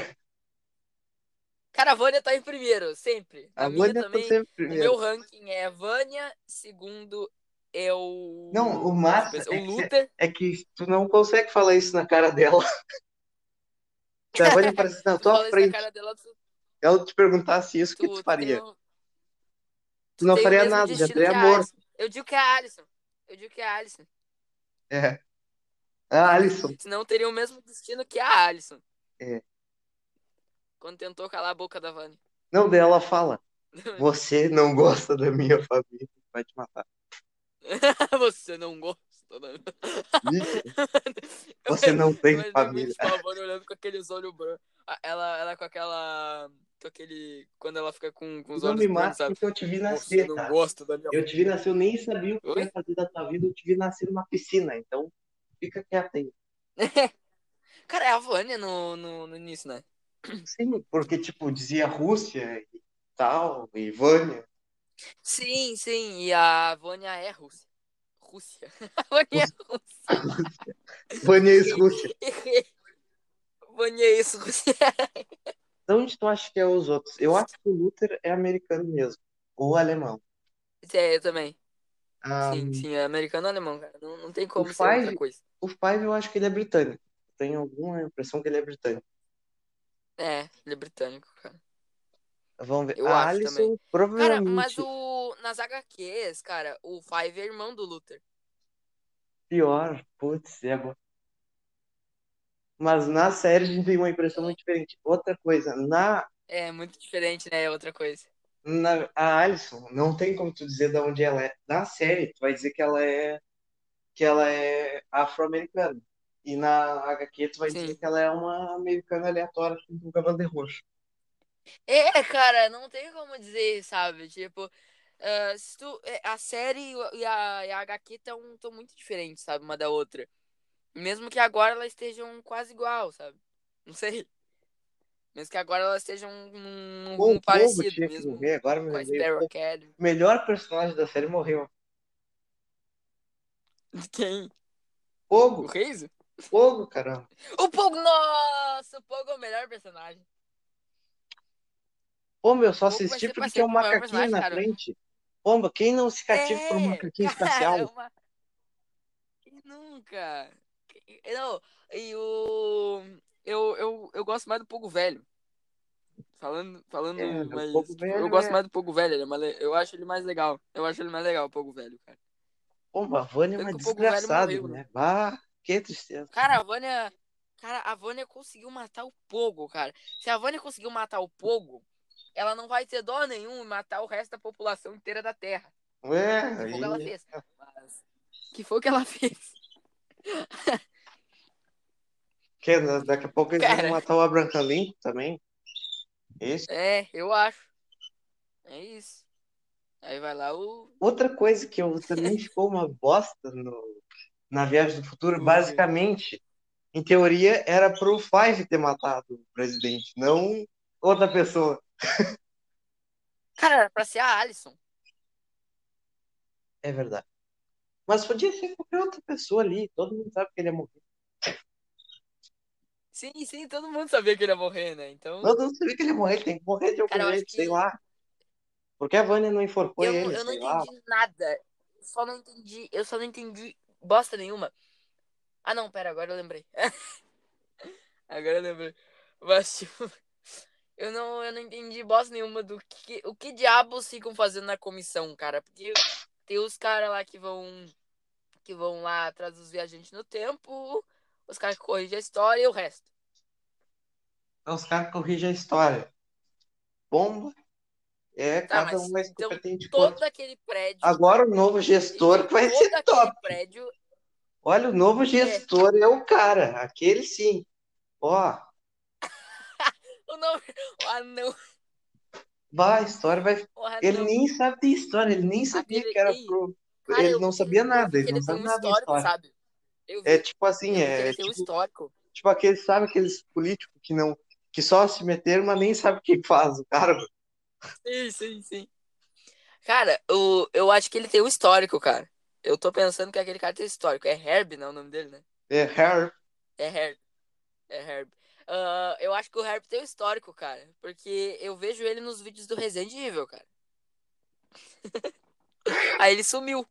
[SPEAKER 1] Cara, a Vânia tá em primeiro, sempre.
[SPEAKER 2] A
[SPEAKER 1] Na minha
[SPEAKER 2] Vânia tá
[SPEAKER 1] também.
[SPEAKER 2] sempre
[SPEAKER 1] O
[SPEAKER 2] primeiro.
[SPEAKER 1] meu ranking é Vânia. Segundo é
[SPEAKER 2] Não, o
[SPEAKER 1] o. Deixa eu
[SPEAKER 2] massa
[SPEAKER 1] pensar. O
[SPEAKER 2] é que, cê-
[SPEAKER 1] Luther.
[SPEAKER 2] é que tu não consegue falar isso na cara dela. Se a Vânia aparecesse na
[SPEAKER 1] Tu
[SPEAKER 2] tua
[SPEAKER 1] fala isso na
[SPEAKER 2] frente,
[SPEAKER 1] cara dela, tu,
[SPEAKER 2] ela te perguntasse isso, o que tu
[SPEAKER 1] tu, tu tem
[SPEAKER 2] faria?
[SPEAKER 1] o,
[SPEAKER 2] Tu
[SPEAKER 1] tu
[SPEAKER 2] não
[SPEAKER 1] tem o
[SPEAKER 2] faria
[SPEAKER 1] mesmo
[SPEAKER 2] nada, já
[SPEAKER 1] destino que
[SPEAKER 2] teria
[SPEAKER 1] a
[SPEAKER 2] morto.
[SPEAKER 1] Alison. Eu digo que é a Alison. Eu digo que é a Alison.
[SPEAKER 2] É. A Alison.
[SPEAKER 1] Senão teria o mesmo destino que a Alison.
[SPEAKER 2] É.
[SPEAKER 1] Quando tentou calar a boca da Vânia.
[SPEAKER 2] Não, daí ela fala: Você não gosta da minha família, vai te matar.
[SPEAKER 1] Você não gosta, né?
[SPEAKER 2] Isso.
[SPEAKER 1] Eu
[SPEAKER 2] Você não tem
[SPEAKER 1] imaginei muito
[SPEAKER 2] família.
[SPEAKER 1] tipo, a Vânia olhando com aqueles olhos brancos. Ela, ela com aquela. Com aquele. Quando ela fica com, com os
[SPEAKER 2] Não me
[SPEAKER 1] olhos
[SPEAKER 2] mata
[SPEAKER 1] brancos, sabe?
[SPEAKER 2] porque eu te vi
[SPEAKER 1] Você
[SPEAKER 2] nascer,
[SPEAKER 1] não
[SPEAKER 2] cara.
[SPEAKER 1] gosta da minha
[SPEAKER 2] Eu te vi
[SPEAKER 1] família.
[SPEAKER 2] nascer, eu nem sabia o que
[SPEAKER 1] Oi?
[SPEAKER 2] ia fazer da tua vida, eu te vi nascer numa piscina, então fica quieto aí.
[SPEAKER 1] Cara, é a Vânia no, no, no início, né?
[SPEAKER 2] Sim, porque, tipo, dizia Rússia e tal, e Vânia.
[SPEAKER 1] Sim, sim. E a Vânia é Rússia. Rússia. A Vânia é
[SPEAKER 2] Rússia.
[SPEAKER 1] Rússia.
[SPEAKER 2] Vânia
[SPEAKER 1] Errei,
[SPEAKER 2] ex-Rússia.
[SPEAKER 1] errei. Vânia é isso, Rússia.
[SPEAKER 2] De onde tu acha que é os outros? Eu acho que o Luther é americano mesmo, ou alemão.
[SPEAKER 1] É, eu também. Sim,
[SPEAKER 2] Um,
[SPEAKER 1] sim, é americano ou alemão, cara. Não, não tem
[SPEAKER 2] o
[SPEAKER 1] como ser outra
[SPEAKER 2] Five,
[SPEAKER 1] coisa.
[SPEAKER 2] o Five eu acho que ele é britânico. Tenho alguma impressão que ele é britânico.
[SPEAKER 1] É, ele é britânico, cara.
[SPEAKER 2] Vamos ver.
[SPEAKER 1] Eu
[SPEAKER 2] A
[SPEAKER 1] acho também.
[SPEAKER 2] Alison
[SPEAKER 1] Cara, mas
[SPEAKER 2] provavelmente
[SPEAKER 1] o. Nas H Qs, cara, o Five é irmão do Luther.
[SPEAKER 2] pior. Putz, é. Mas na série a gente tem uma impressão muito diferente. Outra coisa, na,
[SPEAKER 1] É muito diferente, né? É outra coisa.
[SPEAKER 2] na a Alison, não tem como tu dizer de onde ela é. Na série, tu vai dizer que ela é que ela é afro-americana. E na H Q tu vai dizer
[SPEAKER 1] Sim.
[SPEAKER 2] que ela é uma americana aleatória com cabelo de roxo.
[SPEAKER 1] É, cara, não tem como dizer, sabe? Tipo, ah, se tu, é, a série e a, e a H Q estão tão muito diferentes, sabe? Uma da outra. Mesmo que agora elas estejam quase igual, sabe? Não sei. Mesmo que agora elas estejam num, num
[SPEAKER 2] Pô, o
[SPEAKER 1] rumo
[SPEAKER 2] Pogo
[SPEAKER 1] parecido,
[SPEAKER 2] tinha que
[SPEAKER 1] mesmo
[SPEAKER 2] morrer, agora me
[SPEAKER 1] com a
[SPEAKER 2] lembrei. O
[SPEAKER 1] Sparrow
[SPEAKER 2] Pogo,
[SPEAKER 1] Academy.
[SPEAKER 2] o melhor personagem da série morreu.
[SPEAKER 1] Quem? O
[SPEAKER 2] Pogo,
[SPEAKER 1] Reizo?
[SPEAKER 2] Pogo, caramba.
[SPEAKER 1] O Pogo, nossa, o Pogo é o melhor personagem.
[SPEAKER 2] Pô, meu,
[SPEAKER 1] O
[SPEAKER 2] só
[SPEAKER 1] Pogo vai
[SPEAKER 2] assisti
[SPEAKER 1] ser
[SPEAKER 2] porque
[SPEAKER 1] pra
[SPEAKER 2] tinha um
[SPEAKER 1] sempre o maior
[SPEAKER 2] macaquinho
[SPEAKER 1] personagem,
[SPEAKER 2] na
[SPEAKER 1] cara.
[SPEAKER 2] frente. Pomba, quem não se cativa por um
[SPEAKER 1] É,
[SPEAKER 2] macaquinho espacial?
[SPEAKER 1] caramba. Quem nunca? Quem- Não, e o. Eu, eu, eu gosto mais do Pogo Velho. Falando,
[SPEAKER 2] É,
[SPEAKER 1] falando
[SPEAKER 2] o Pogo
[SPEAKER 1] mais. Tipo, eu
[SPEAKER 2] velho
[SPEAKER 1] gosto
[SPEAKER 2] é.
[SPEAKER 1] mais do Pogo Velho, ele é mais le- eu acho ele mais legal. Eu acho ele mais legal, o Pogo Velho, cara.
[SPEAKER 2] Pomba, a Vânia é
[SPEAKER 1] Pena
[SPEAKER 2] uma
[SPEAKER 1] que o Pogo Velho
[SPEAKER 2] desgraçada,
[SPEAKER 1] morreu, né?
[SPEAKER 2] né? Bah, que tristeza.
[SPEAKER 1] Cara, a Vânia. Cara, a Vânia conseguiu matar o Pogo, cara. Se a Vânia conseguiu matar o Pogo, ela não vai ter dó nenhum em matar o resto da população inteira da Terra.
[SPEAKER 2] Ué,
[SPEAKER 1] Que foi o que ela
[SPEAKER 2] aí.
[SPEAKER 1] fez. Mas. Que foi o que ela fez.
[SPEAKER 2] Que, daqui a pouco eles vão
[SPEAKER 1] Cara,
[SPEAKER 2] matar o Abraham Lincoln também. Esse.
[SPEAKER 1] é, eu acho. É isso. Aí vai lá o.
[SPEAKER 2] Outra coisa que eu também ficou uma bosta no, na Viagem do Futuro,
[SPEAKER 1] O quê?
[SPEAKER 2] basicamente, em teoria, era pro Five ter matado o presidente, não outra pessoa.
[SPEAKER 1] Cara, era pra ser a Alison.
[SPEAKER 2] É verdade. Mas podia ser qualquer outra pessoa ali, todo mundo sabe que ele ia morrer.
[SPEAKER 1] Sim, sim, todo mundo sabia que ele ia morrer, né? Então.
[SPEAKER 2] Todo mundo sabia que ele ia morrer, ele tem que morrer de algum
[SPEAKER 1] Cara, eu acho
[SPEAKER 2] jeito, sei
[SPEAKER 1] que.
[SPEAKER 2] lá. Porque a Vânia não enforcou
[SPEAKER 1] Eu não,
[SPEAKER 2] ele,
[SPEAKER 1] eu não
[SPEAKER 2] sei lá.
[SPEAKER 1] entendi nada. Eu só não entendi. Eu só não entendi bosta nenhuma. Ah, não, pera, agora eu lembrei. Agora eu lembrei. Mas, tipo, eu não, eu não entendi bosta nenhuma do que. O que diabos ficam fazendo na comissão, cara? Porque. Tem os caras lá que vão que vão lá atrás dos viajantes no tempo, os caras que corrigem a história e o resto.
[SPEAKER 2] Então, os caras corrigem a história. Bomba é
[SPEAKER 1] Tá,
[SPEAKER 2] cada um
[SPEAKER 1] mas
[SPEAKER 2] mais
[SPEAKER 1] então
[SPEAKER 2] competente que o
[SPEAKER 1] todo
[SPEAKER 2] outro.
[SPEAKER 1] aquele prédio,
[SPEAKER 2] Agora o novo gestor
[SPEAKER 1] então
[SPEAKER 2] que vai
[SPEAKER 1] todo
[SPEAKER 2] ser
[SPEAKER 1] aquele
[SPEAKER 2] top.
[SPEAKER 1] prédio
[SPEAKER 2] Olha, o novo
[SPEAKER 1] é
[SPEAKER 2] gestor é o cara. Aquele sim. Ó,
[SPEAKER 1] o nome, o anão,
[SPEAKER 2] vai, a história vai.
[SPEAKER 1] o
[SPEAKER 2] Ele
[SPEAKER 1] anão.
[SPEAKER 2] nem sabe de história, ele nem sabia
[SPEAKER 1] Aquele,
[SPEAKER 2] que era
[SPEAKER 1] ei,
[SPEAKER 2] pro.
[SPEAKER 1] cara,
[SPEAKER 2] Ele
[SPEAKER 1] eu
[SPEAKER 2] não
[SPEAKER 1] vi,
[SPEAKER 2] sabia
[SPEAKER 1] eu
[SPEAKER 2] nada,
[SPEAKER 1] vi
[SPEAKER 2] ele
[SPEAKER 1] que
[SPEAKER 2] não
[SPEAKER 1] ele tem
[SPEAKER 2] sabe
[SPEAKER 1] um
[SPEAKER 2] nada de
[SPEAKER 1] histórico,
[SPEAKER 2] história.
[SPEAKER 1] sabe? Eu
[SPEAKER 2] É
[SPEAKER 1] vi,
[SPEAKER 2] tipo assim,
[SPEAKER 1] eu vi que
[SPEAKER 2] é
[SPEAKER 1] ele tem um
[SPEAKER 2] tipo,
[SPEAKER 1] histórico.
[SPEAKER 2] tipo aqueles, sabe, aqueles políticos que não, que só se meteram, mas nem sabe o que faz, o cara.
[SPEAKER 1] Sim, sim, sim. Cara, o, eu acho que ele tem um histórico, cara. Eu tô pensando que aquele cara tem histórico. É Herb, não é o nome dele, né?
[SPEAKER 2] É Harry.
[SPEAKER 1] É Herb. É Herb. Ah, eu acho que o Herb tem um histórico, cara. Porque eu vejo ele nos vídeos do Resident Evil, cara. Aí ele sumiu.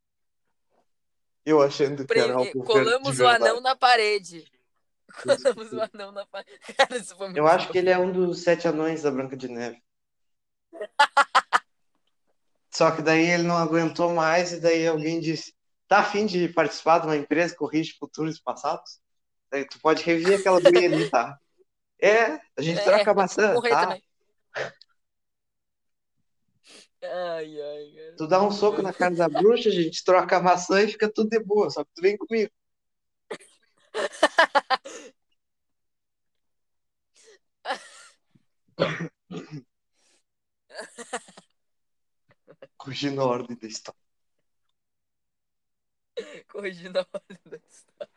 [SPEAKER 2] Eu achando que era
[SPEAKER 1] Pre-
[SPEAKER 2] algo ver- de
[SPEAKER 1] Colamos o
[SPEAKER 2] verdade.
[SPEAKER 1] anão na parede. Colamos o
[SPEAKER 2] Desculpa.
[SPEAKER 1] anão na parede. Cara, isso foi
[SPEAKER 2] Eu
[SPEAKER 1] muito
[SPEAKER 2] acho que
[SPEAKER 1] bom.
[SPEAKER 2] ele é um dos sete anões da Branca de Neve. Só que daí ele não aguentou mais e daí alguém disse: tá afim de participar de uma empresa que corrige futuros passados? Daí tu pode rever aquela guria ali, tá? É, a gente
[SPEAKER 1] É,
[SPEAKER 2] troca
[SPEAKER 1] é, pode
[SPEAKER 2] maçã,
[SPEAKER 1] morrer
[SPEAKER 2] tá?
[SPEAKER 1] também. Ai, ai, cara.
[SPEAKER 2] Tu dá um soco na cara da bruxa, a gente troca a maçã e fica tudo de boa, só que tu vem comigo. Corrigindo a ordem da história.
[SPEAKER 1] Corrigindo a ordem da história.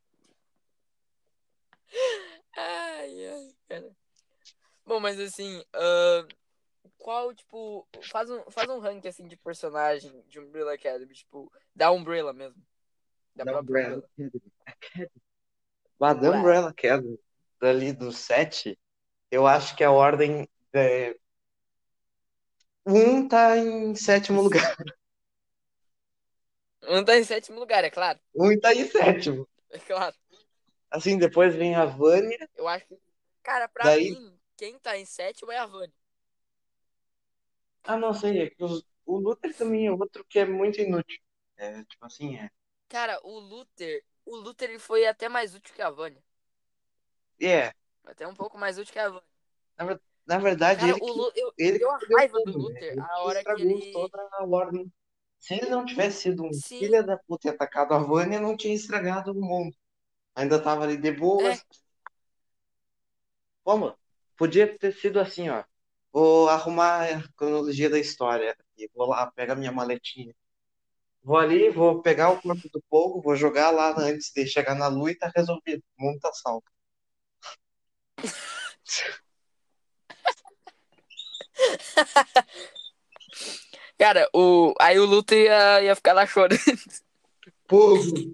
[SPEAKER 1] Ai, ai, cara. Bom, mas assim, ah, qual, tipo, faz um, faz um ranking, assim, de personagem de Umbrella Academy, tipo, da Umbrella mesmo, da
[SPEAKER 2] Da
[SPEAKER 1] própria
[SPEAKER 2] Umbrella
[SPEAKER 1] Umbrella.
[SPEAKER 2] Academy. Academy. Mas da
[SPEAKER 1] Ué,
[SPEAKER 2] Umbrella Academy, dali do sete, eu acho que a ordem. É... Um tá em sétimo lugar.
[SPEAKER 1] não tá em sétimo lugar, é claro,
[SPEAKER 2] Um tá em sétimo.
[SPEAKER 1] é claro.
[SPEAKER 2] Assim, depois vem a Vânia.
[SPEAKER 1] Eu acho que, cara, pra
[SPEAKER 2] Daí.
[SPEAKER 1] mim, quem tá em sétimo é a Vânia.
[SPEAKER 2] Ah, não sei. É que os- o Luther também é outro que é muito inútil. É, tipo assim, é.
[SPEAKER 1] Cara, o Luther, o Luther ele foi até mais útil que a Vânia.
[SPEAKER 2] É,
[SPEAKER 1] Até um pouco mais útil que a Vânia.
[SPEAKER 2] na, ver- na verdade,
[SPEAKER 1] Cara,
[SPEAKER 2] ele
[SPEAKER 1] o
[SPEAKER 2] que,
[SPEAKER 1] Lu, eu, me
[SPEAKER 2] ele
[SPEAKER 1] deu
[SPEAKER 2] que
[SPEAKER 1] a
[SPEAKER 2] fudeu
[SPEAKER 1] raiva do
[SPEAKER 2] tudo, né?
[SPEAKER 1] Luther
[SPEAKER 2] Ele
[SPEAKER 1] a
[SPEAKER 2] que
[SPEAKER 1] hora que
[SPEAKER 2] estragou
[SPEAKER 1] ele.
[SPEAKER 2] toda a ordem. Se ele não tivesse sido um
[SPEAKER 1] Sim,
[SPEAKER 2] filho da puta e atacado a Vânia, não tinha estragado o mundo. Ainda tava ali de
[SPEAKER 1] é.
[SPEAKER 2] boas. Como? Podia ter sido assim, ó. Vou arrumar a cronologia da história. E vou lá, pegar minha maletinha. Vou ali, vou pegar o corpo do povo, vou jogar lá antes de chegar na lua e tá resolvido. O mundo tá salvo.
[SPEAKER 1] Cara, o, aí o Luther ia, ia ficar lá chorando.
[SPEAKER 2] Povo!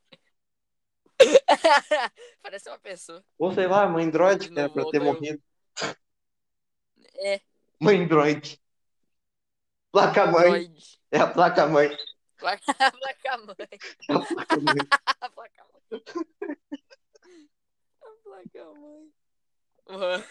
[SPEAKER 1] Parece uma pessoa.
[SPEAKER 2] Ou sei lá, mãe
[SPEAKER 1] Aí
[SPEAKER 2] droid
[SPEAKER 1] de
[SPEAKER 2] que era
[SPEAKER 1] novo
[SPEAKER 2] pra ter
[SPEAKER 1] voltou eu.
[SPEAKER 2] morrido.
[SPEAKER 1] É,
[SPEAKER 2] Mãe droid. Placa-mãe.
[SPEAKER 1] Droid.
[SPEAKER 2] É a placa-mãe.
[SPEAKER 1] Placa, placa-mãe.
[SPEAKER 2] É a placa-mãe.
[SPEAKER 1] Placa-mãe. Placa-mãe. Mano.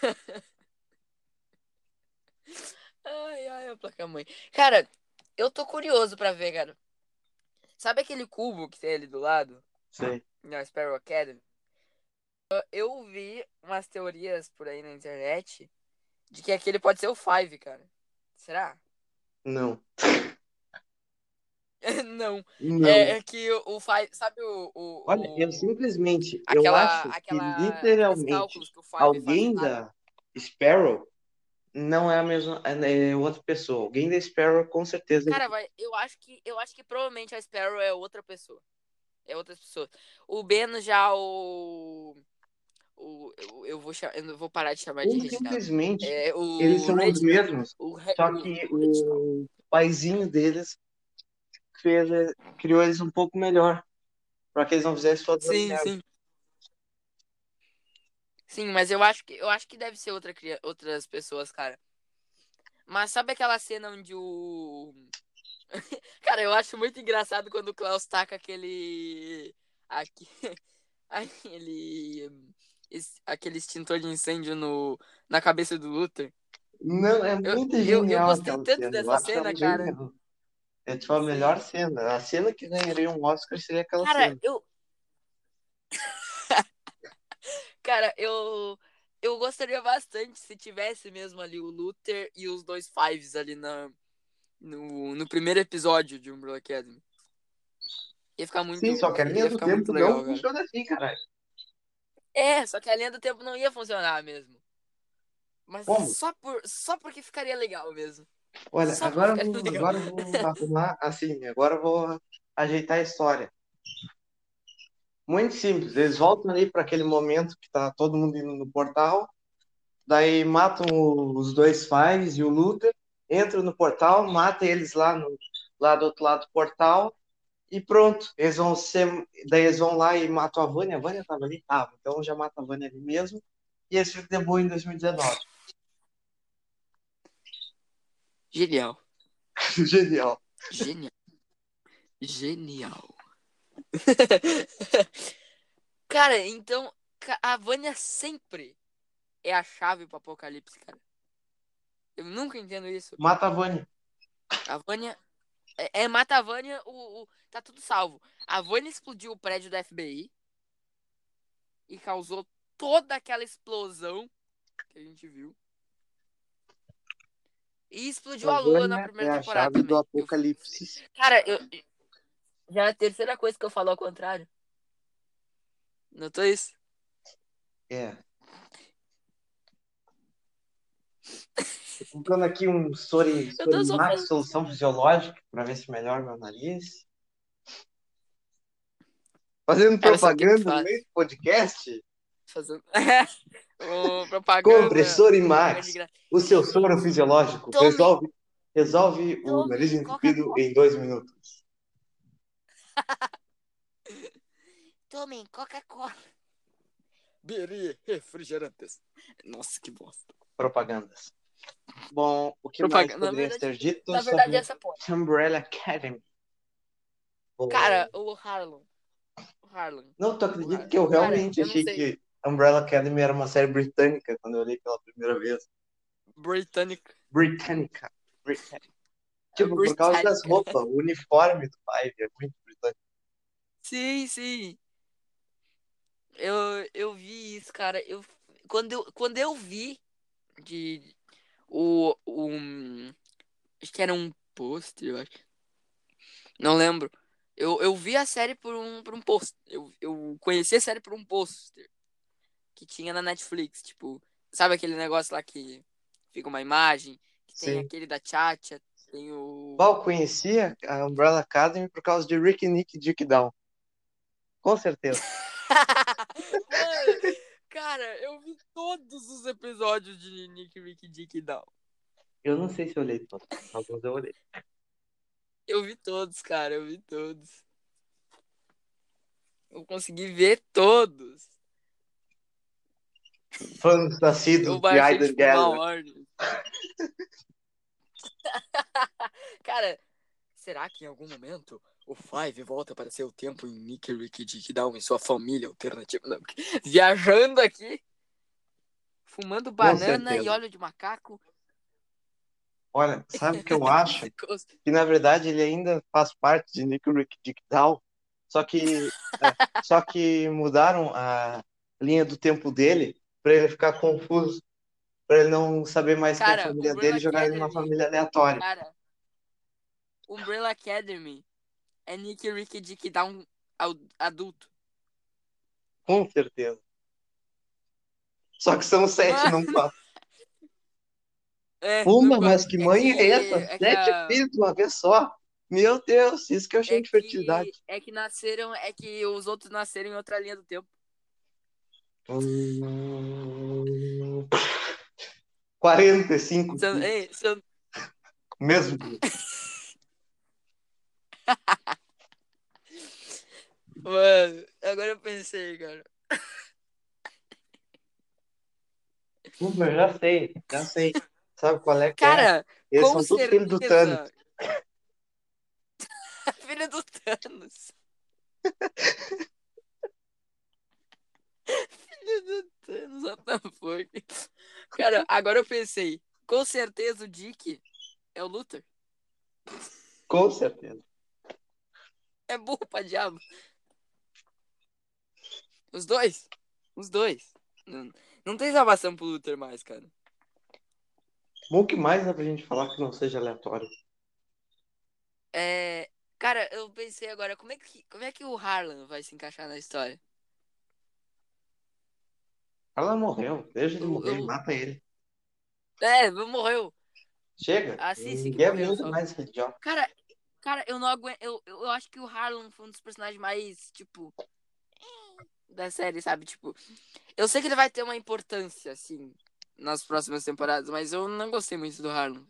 [SPEAKER 1] Ai, ai, a placa-mãe. Cara, eu tô curioso pra ver, cara. Sabe aquele cubo que tem ali do lado?
[SPEAKER 2] Sei.
[SPEAKER 1] Na Sparrow Academy? Eu vi umas teorias por aí na internet de que aquele pode ser o Five, cara. Será?
[SPEAKER 2] Não.
[SPEAKER 1] Não. É,
[SPEAKER 2] Não.
[SPEAKER 1] é que o, o Five. Sabe o,
[SPEAKER 2] Olha, eu
[SPEAKER 1] o, o-
[SPEAKER 2] simplesmente, eu
[SPEAKER 1] aquela,
[SPEAKER 2] acho que
[SPEAKER 1] aquela, aqueles
[SPEAKER 2] literalmente
[SPEAKER 1] cálculos que o Five fazia
[SPEAKER 2] alguém
[SPEAKER 1] lá?
[SPEAKER 2] da Sparrow não é a mesma, é é outra pessoa. Alguém da Sparrow com certeza.
[SPEAKER 1] Cara, vai, eu acho que eu acho que provavelmente a Sparrow é outra pessoa. É outra pessoa. O Ben já o, o eu, eu vou cha- eu não vou parar de chamar de
[SPEAKER 2] Ou
[SPEAKER 1] Reginaldo.
[SPEAKER 2] simplesmente
[SPEAKER 1] É
[SPEAKER 2] eles
[SPEAKER 1] o
[SPEAKER 2] são os
[SPEAKER 1] Reginald.
[SPEAKER 2] mesmos,
[SPEAKER 1] O, Re-
[SPEAKER 2] só
[SPEAKER 1] o
[SPEAKER 2] que
[SPEAKER 1] Reginald.
[SPEAKER 2] o paizinho deles fez, eh, criou eles um pouco melhor, para que eles não fizessem todas as
[SPEAKER 1] Sim,
[SPEAKER 2] merdas.
[SPEAKER 1] sim. Sim, mas eu acho que eu acho que deve ser outra cria- outras pessoas, cara. Mas sabe aquela cena onde o cara, eu acho muito engraçado quando o Klaus taca aquele aqui aquele esse- aquele extintor de incêndio no na cabeça do Luther.
[SPEAKER 2] Não, é
[SPEAKER 1] Eu,
[SPEAKER 2] muito
[SPEAKER 1] eu, eu
[SPEAKER 2] genial
[SPEAKER 1] gostei
[SPEAKER 2] aquela
[SPEAKER 1] tanto
[SPEAKER 2] cena. Eu
[SPEAKER 1] dessa
[SPEAKER 2] acho
[SPEAKER 1] cena,
[SPEAKER 2] ela
[SPEAKER 1] cara.
[SPEAKER 2] genial. É tipo
[SPEAKER 1] Não
[SPEAKER 2] a
[SPEAKER 1] sei.
[SPEAKER 2] melhor cena. A cena que ganharia um Oscar seria aquela
[SPEAKER 1] Cara,
[SPEAKER 2] cena.
[SPEAKER 1] eu. Cara, eu. Eu gostaria bastante se tivesse mesmo ali o Luther e os dois Fives ali na, no, no primeiro episódio de Umbrella Academy. Ia ficar
[SPEAKER 2] Sim,
[SPEAKER 1] muito.
[SPEAKER 2] só que a linha
[SPEAKER 1] Ia
[SPEAKER 2] do
[SPEAKER 1] ficar muito
[SPEAKER 2] tempo não
[SPEAKER 1] legal, cara.
[SPEAKER 2] funciona assim, caralho.
[SPEAKER 1] É, só que a linha do tempo não ia funcionar mesmo. Mas
[SPEAKER 2] Como?
[SPEAKER 1] só, por, só porque ficaria legal mesmo.
[SPEAKER 2] Olha,
[SPEAKER 1] Só porque
[SPEAKER 2] agora eu
[SPEAKER 1] ficaria
[SPEAKER 2] vou,
[SPEAKER 1] legal.
[SPEAKER 2] agora eu vou arrumar assim, agora eu vou ajeitar a história. Muito simples, eles voltam ali para aquele momento que tá todo mundo indo no portal, daí matam os dois Fives e o Luther, entram no portal, matam eles lá, no, lá do outro lado do portal e pronto. Eles vão ser, daí eles vão lá e matam a Vânia. A Vânia tava ali? Tava. Então já mata a Vânia ali mesmo e eles ficam de boa em dois mil e dezenove.
[SPEAKER 1] Genial.
[SPEAKER 2] Genial.
[SPEAKER 1] Genial. Genial. Cara, então a Vânia sempre é a chave pro apocalipse, cara. Eu nunca entendo isso.
[SPEAKER 2] Mata a Vânia.
[SPEAKER 1] A Vânia. É, é mata a Vânia, o, o- tá tudo salvo. A Vânia explodiu o prédio da F B I e causou toda aquela explosão que a gente viu. E explodiu
[SPEAKER 2] A
[SPEAKER 1] a Lua na
[SPEAKER 2] Vânia é
[SPEAKER 1] primeira
[SPEAKER 2] a
[SPEAKER 1] temporada
[SPEAKER 2] chave do
[SPEAKER 1] também. Eu,
[SPEAKER 2] apocalipse.
[SPEAKER 1] cara, eu, já é a terceira coisa que eu falo ao contrário. Notou isso?
[SPEAKER 2] É. Tô comprando aqui um Sori,
[SPEAKER 1] Eu tô só
[SPEAKER 2] Sorimax
[SPEAKER 1] fazendo.
[SPEAKER 2] solução fisiológica para ver se melhora meu nariz. Fazendo
[SPEAKER 1] Cara, sabe o que que
[SPEAKER 2] propaganda no
[SPEAKER 1] faz?
[SPEAKER 2] meio do podcast?
[SPEAKER 1] Fazendo. o
[SPEAKER 2] Compre
[SPEAKER 1] propaganda. Propaganda de
[SPEAKER 2] Sorimax,
[SPEAKER 1] graça.
[SPEAKER 2] o seu soro
[SPEAKER 1] Gente,
[SPEAKER 2] fisiológico.
[SPEAKER 1] tome,
[SPEAKER 2] Resolve, resolve o nariz
[SPEAKER 1] tome
[SPEAKER 2] entupido
[SPEAKER 1] Coca-Cola.
[SPEAKER 2] em dois minutos.
[SPEAKER 1] Tomem Coca-Cola. Beri refrigerantes. Nossa, que bosta.
[SPEAKER 2] Propagandas. Bom, o que mais
[SPEAKER 1] Propaganda. Na
[SPEAKER 2] poderia
[SPEAKER 1] verdade,
[SPEAKER 2] ser dito
[SPEAKER 1] na verdade
[SPEAKER 2] sobre
[SPEAKER 1] essa pode.
[SPEAKER 2] Umbrella Academy? Bom,
[SPEAKER 1] Cara, o Harlan. O Harlan.
[SPEAKER 2] não, tu
[SPEAKER 1] O
[SPEAKER 2] acredita
[SPEAKER 1] Harlan.
[SPEAKER 2] que eu
[SPEAKER 1] Cara,
[SPEAKER 2] realmente
[SPEAKER 1] eu não
[SPEAKER 2] achei
[SPEAKER 1] sei.
[SPEAKER 2] que Umbrella Academy era uma série britânica quando eu olhei pela primeira vez.
[SPEAKER 1] Britânica.
[SPEAKER 2] Britânica. Britânica.
[SPEAKER 1] É
[SPEAKER 2] Tipo, por causa das
[SPEAKER 1] Britânica.
[SPEAKER 2] roupas, o uniforme do Five é muito britânico.
[SPEAKER 1] Sim, sim. Eu, eu vi isso, cara. Eu, quando, eu, quando eu vi de o, o um, acho que era um pôster, eu acho. Não lembro. Eu, eu vi a série por um, por um post. Eu, eu conheci a série por um pôster que tinha na Netflix. Tipo, sabe aquele negócio lá que fica uma imagem? Que tem
[SPEAKER 2] Sim.
[SPEAKER 1] aquele da Tchatcha, tem o.
[SPEAKER 2] Val conhecia a Umbrella Academy por causa de Rick, Nick e Dick Down. Com certeza.
[SPEAKER 1] Mano, cara, eu vi todos os episódios de Nick, Rick, Dick e Down.
[SPEAKER 2] Eu não sei se eu olhei todos. Alguns eu olhei.
[SPEAKER 1] Eu vi todos, cara, eu vi todos. Eu consegui ver todos.
[SPEAKER 2] Fãs nascidos
[SPEAKER 1] Eu
[SPEAKER 2] de
[SPEAKER 1] baixei,
[SPEAKER 2] Aiden
[SPEAKER 1] tipo, uma
[SPEAKER 2] Gallagher.
[SPEAKER 1] ordem. Cara, será que em algum momento o Five volta para ser o tempo em Nick, Rick, Dick Down e sua família alternativa? Não, viajando aqui, fumando
[SPEAKER 2] Com
[SPEAKER 1] banana e
[SPEAKER 2] certeza.
[SPEAKER 1] óleo de macaco.
[SPEAKER 2] Olha, sabe o que eu acho? Que na verdade ele ainda faz parte de Nick, Rick, Dick Down. Só que, é, só que mudaram a linha do tempo dele para ele ficar confuso, para ele não saber mais quem é a
[SPEAKER 1] Cara,
[SPEAKER 2] família dele
[SPEAKER 1] Umbrella
[SPEAKER 2] e jogar ele numa
[SPEAKER 1] Academy.
[SPEAKER 2] família aleatória.
[SPEAKER 1] Cara, Umbrella Academy é Nick, Rick, Dick Down adulto.
[SPEAKER 2] Com certeza. Só que são sete,
[SPEAKER 1] Mano,
[SPEAKER 2] não quatro.
[SPEAKER 1] é, no,
[SPEAKER 2] Uma, mas que
[SPEAKER 1] é
[SPEAKER 2] mãe é
[SPEAKER 1] que.
[SPEAKER 2] essa?
[SPEAKER 1] É que
[SPEAKER 2] Sete
[SPEAKER 1] a.
[SPEAKER 2] filhos de uma vez só. Meu Deus, isso que eu chamo
[SPEAKER 1] É
[SPEAKER 2] de fertilidade.
[SPEAKER 1] que, é que nasceram, é que os outros nasceram em outra linha do tempo.
[SPEAKER 2] Hum, quarenta e cinco
[SPEAKER 1] São,
[SPEAKER 2] filhos.
[SPEAKER 1] ei, são,
[SPEAKER 2] Mesmo dia.
[SPEAKER 1] mano, agora eu pensei, cara.
[SPEAKER 2] Hum, Eu já sei, já sei. Sabe qual é que é?
[SPEAKER 1] Cara,
[SPEAKER 2] Eles
[SPEAKER 1] com
[SPEAKER 2] são todos filhos do Thanos.
[SPEAKER 1] certeza, filho do Thanos. Filho do Thanos, what the fuck? Cara, agora eu pensei, com certeza o Dick é o Luthor.
[SPEAKER 2] Com certeza.
[SPEAKER 1] É burro pra diabo. Os dois. Os dois. Não, não tem salvação pro Luther mais, cara.
[SPEAKER 2] O que mais dá pra gente falar que não seja aleatório?
[SPEAKER 1] É... Cara, eu pensei agora, como é que, como é que o Harlan vai se encaixar na história?
[SPEAKER 2] Ela morreu. Deixa ele
[SPEAKER 1] Eu,
[SPEAKER 2] morrer.
[SPEAKER 1] eu...
[SPEAKER 2] Mata ele.
[SPEAKER 1] É, morreu.
[SPEAKER 2] Chega.
[SPEAKER 1] A Sissy que
[SPEAKER 2] Ninguém
[SPEAKER 1] morreu
[SPEAKER 2] aguenta
[SPEAKER 1] só.
[SPEAKER 2] mais aquele idiota.
[SPEAKER 1] Cara, cara, eu não aguento. Eu, eu acho que o Harlan foi um dos personagens mais, tipo, da série, sabe? Tipo, eu sei que ele vai ter uma importância, assim, nas próximas temporadas, mas eu não gostei muito do Harlan.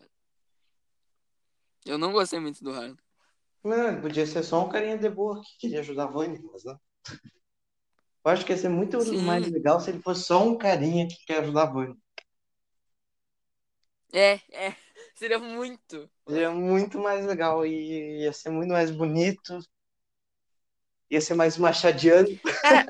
[SPEAKER 1] Eu não gostei muito do Harlan.
[SPEAKER 2] Não, ele podia ser só um carinha de boa que queria ajudar a Vânia, mas não. Eu acho que ia ser muito mais
[SPEAKER 1] Sim,
[SPEAKER 2] legal se ele fosse só um carinha que quer ajudar a Vânia.
[SPEAKER 1] é, é. Seria muito.
[SPEAKER 2] Seria muito mais legal e ia ser muito mais bonito. Ia ser mais machadiano.
[SPEAKER 1] Cara,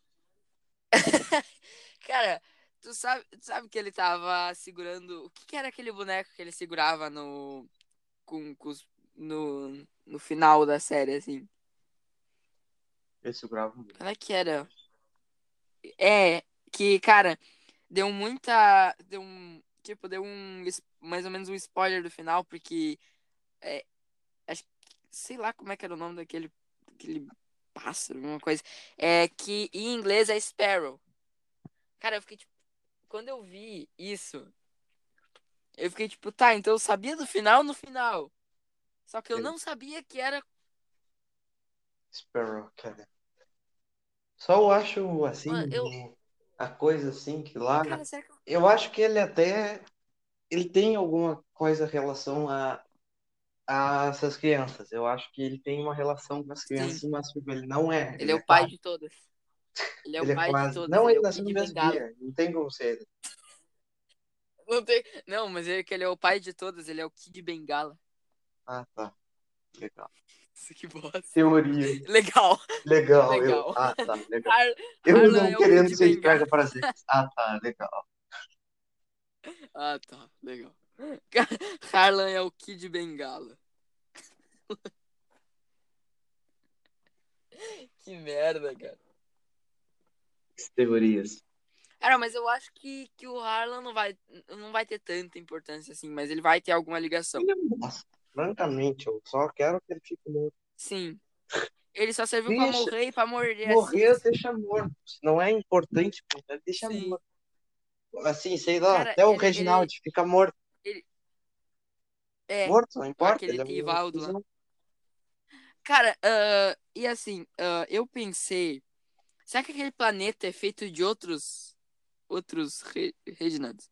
[SPEAKER 1] cara, tu sabe, tu sabe que ele tava segurando. O que que era aquele boneco que ele segurava no. Com, com os- no, no final da série, assim?
[SPEAKER 2] Esse bravo.
[SPEAKER 1] Qual é que era? É, que, cara, deu muita. Deu um. Tipo, deu um. es- Mais ou menos um spoiler do final, porque. É, acho, sei lá como é que era o nome daquele. Aquele pássaro, uma coisa. É que em inglês é Sparrow. Cara, eu fiquei tipo. Quando eu vi isso, eu fiquei tipo, tá, então eu sabia do final no final. Só que eu
[SPEAKER 2] Ele,
[SPEAKER 1] não sabia que era.
[SPEAKER 2] Sparrow, cara. Só eu acho
[SPEAKER 1] Mano, eu.
[SPEAKER 2] assim, a coisa assim que lá.
[SPEAKER 1] Cara, será que eu.
[SPEAKER 2] Eu acho que ele até. Ele tem alguma coisa em relação a, a essas crianças. Eu acho que ele tem uma relação com as
[SPEAKER 1] Sim,
[SPEAKER 2] crianças, mas tipo, ele não é.
[SPEAKER 1] ele
[SPEAKER 2] Ele
[SPEAKER 1] é
[SPEAKER 2] é
[SPEAKER 1] o pai
[SPEAKER 2] quase.
[SPEAKER 1] de todas. Ele é o
[SPEAKER 2] Ele é
[SPEAKER 1] pai de
[SPEAKER 2] quase.
[SPEAKER 1] todas,
[SPEAKER 2] Não,
[SPEAKER 1] ele
[SPEAKER 2] ele
[SPEAKER 1] é o
[SPEAKER 2] nasceu no
[SPEAKER 1] Kid
[SPEAKER 2] mesmo
[SPEAKER 1] Bengala.
[SPEAKER 2] dia. Não tem como ser ele.
[SPEAKER 1] Não tem. Não, mas ele, que ele é o pai de todas, ele é o Kid Bengala.
[SPEAKER 2] Ah, tá. Legal.
[SPEAKER 1] Isso que bosta.
[SPEAKER 2] Teoria.
[SPEAKER 1] Legal,
[SPEAKER 2] Legal. Eu.
[SPEAKER 1] legal.
[SPEAKER 2] Ah, tá. Legal.
[SPEAKER 1] Har
[SPEAKER 2] Eu
[SPEAKER 1] Harlan
[SPEAKER 2] não
[SPEAKER 1] é o
[SPEAKER 2] querendo
[SPEAKER 1] Kid
[SPEAKER 2] ser
[SPEAKER 1] Bengala.
[SPEAKER 2] esperto para ser. Ah, tá. Legal.
[SPEAKER 1] Ah, tá, legal. Harlan é o Kid Bengala. Que merda, cara.
[SPEAKER 2] Teorias.
[SPEAKER 1] Cara, mas eu acho que, que o Harlan não vai, não vai ter tanta importância assim, mas ele vai ter alguma ligação.
[SPEAKER 2] Ele é um bosta. Francamente, eu só quero que ele fique morto.
[SPEAKER 1] Sim. Ele só serviu pra
[SPEAKER 2] Deixa.
[SPEAKER 1] morrer e pra morrer assim.
[SPEAKER 2] Morrer, deixa morto. Se não é importante, deixa
[SPEAKER 1] Sim.
[SPEAKER 2] morto. Assim, sei lá,
[SPEAKER 1] Cara,
[SPEAKER 2] até o
[SPEAKER 1] ele,
[SPEAKER 2] Reginald
[SPEAKER 1] ele,
[SPEAKER 2] fica morto.
[SPEAKER 1] ele, é,
[SPEAKER 2] Morto, não importa,
[SPEAKER 1] aquele
[SPEAKER 2] ele é um
[SPEAKER 1] Rivaldo lá.
[SPEAKER 2] cuzão.
[SPEAKER 1] Cara, ah, e assim, ah, eu pensei, será que aquele planeta é feito de outros, outros Re- Reginalds?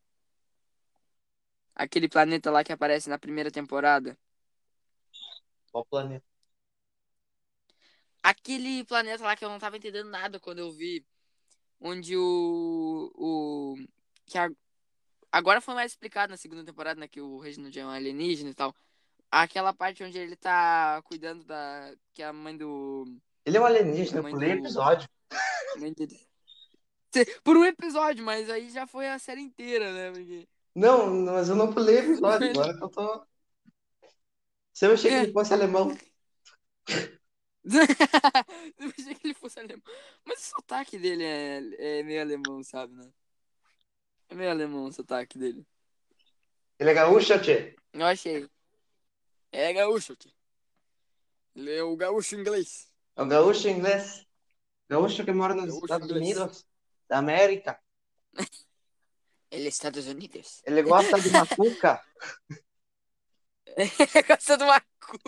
[SPEAKER 1] Aquele planeta lá que aparece na primeira temporada?
[SPEAKER 2] Qual planeta?
[SPEAKER 1] Aquele planeta lá que eu não tava entendendo nada quando eu vi, onde o, o, que a- agora foi mais explicado na segunda temporada, né, que o Reginald é um alienígena e tal. Aquela parte onde ele tá cuidando da, que a mãe do,
[SPEAKER 2] Ele é um
[SPEAKER 1] que a
[SPEAKER 2] alienígena, eu
[SPEAKER 1] mãe
[SPEAKER 2] pulei
[SPEAKER 1] do,
[SPEAKER 2] episódio.
[SPEAKER 1] mãe dele. Por um episódio, mas aí já foi a série inteira, né? Porque...
[SPEAKER 2] Não, mas eu não pulei episódio, agora que eu tô. Se eu achei que ele
[SPEAKER 1] É.
[SPEAKER 2] fosse alemão.
[SPEAKER 1] Eu achei que ele fosse alemão. Mas o sotaque dele é, é meio alemão, sabe, né? É meio alemão o sotaque dele.
[SPEAKER 2] Ele é gaúcho, tchê?
[SPEAKER 1] Eu achei. É gaúcho, tio. Ele é o gaúcho inglês.
[SPEAKER 2] É o gaúcho inglês. Gaúcho que mora nos
[SPEAKER 1] Gaúcho
[SPEAKER 2] Estados
[SPEAKER 1] inglês.
[SPEAKER 2] Unidos da América.
[SPEAKER 1] Ele é Estados Unidos.
[SPEAKER 2] Ele gosta de macuca.
[SPEAKER 1] Gosta do Macu.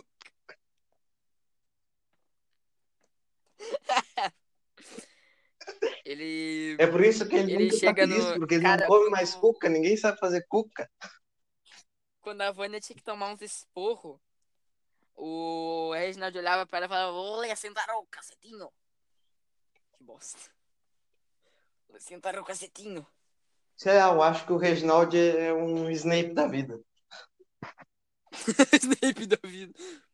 [SPEAKER 1] Ele.
[SPEAKER 2] É por isso que ele
[SPEAKER 1] Ele
[SPEAKER 2] nunca tá
[SPEAKER 1] chega no.
[SPEAKER 2] feliz, porque ele não
[SPEAKER 1] Cara,
[SPEAKER 2] come mais
[SPEAKER 1] quando.
[SPEAKER 2] cuca. Ninguém sabe fazer cuca.
[SPEAKER 1] Quando a Vânia tinha que tomar uns esporro, o Reginald olhava pra ela e falava: Olha, sentaram o cacetinho. Que bosta. Sentaram o cacetinho.
[SPEAKER 2] Sei lá, eu acho que o Reginald é um Snape da vida.
[SPEAKER 1] Snape da vida.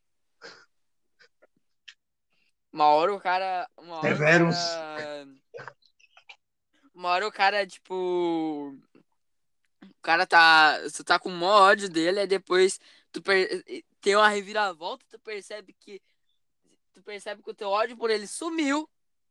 [SPEAKER 1] Uma hora o cara. Uma hora o
[SPEAKER 2] Severus.
[SPEAKER 1] cara. Uma hora o cara, tipo. O cara tá. Você tá com mó ódio dele, aí depois tu per... tem uma reviravolta, tu percebe que tu percebe que o teu ódio por ele sumiu.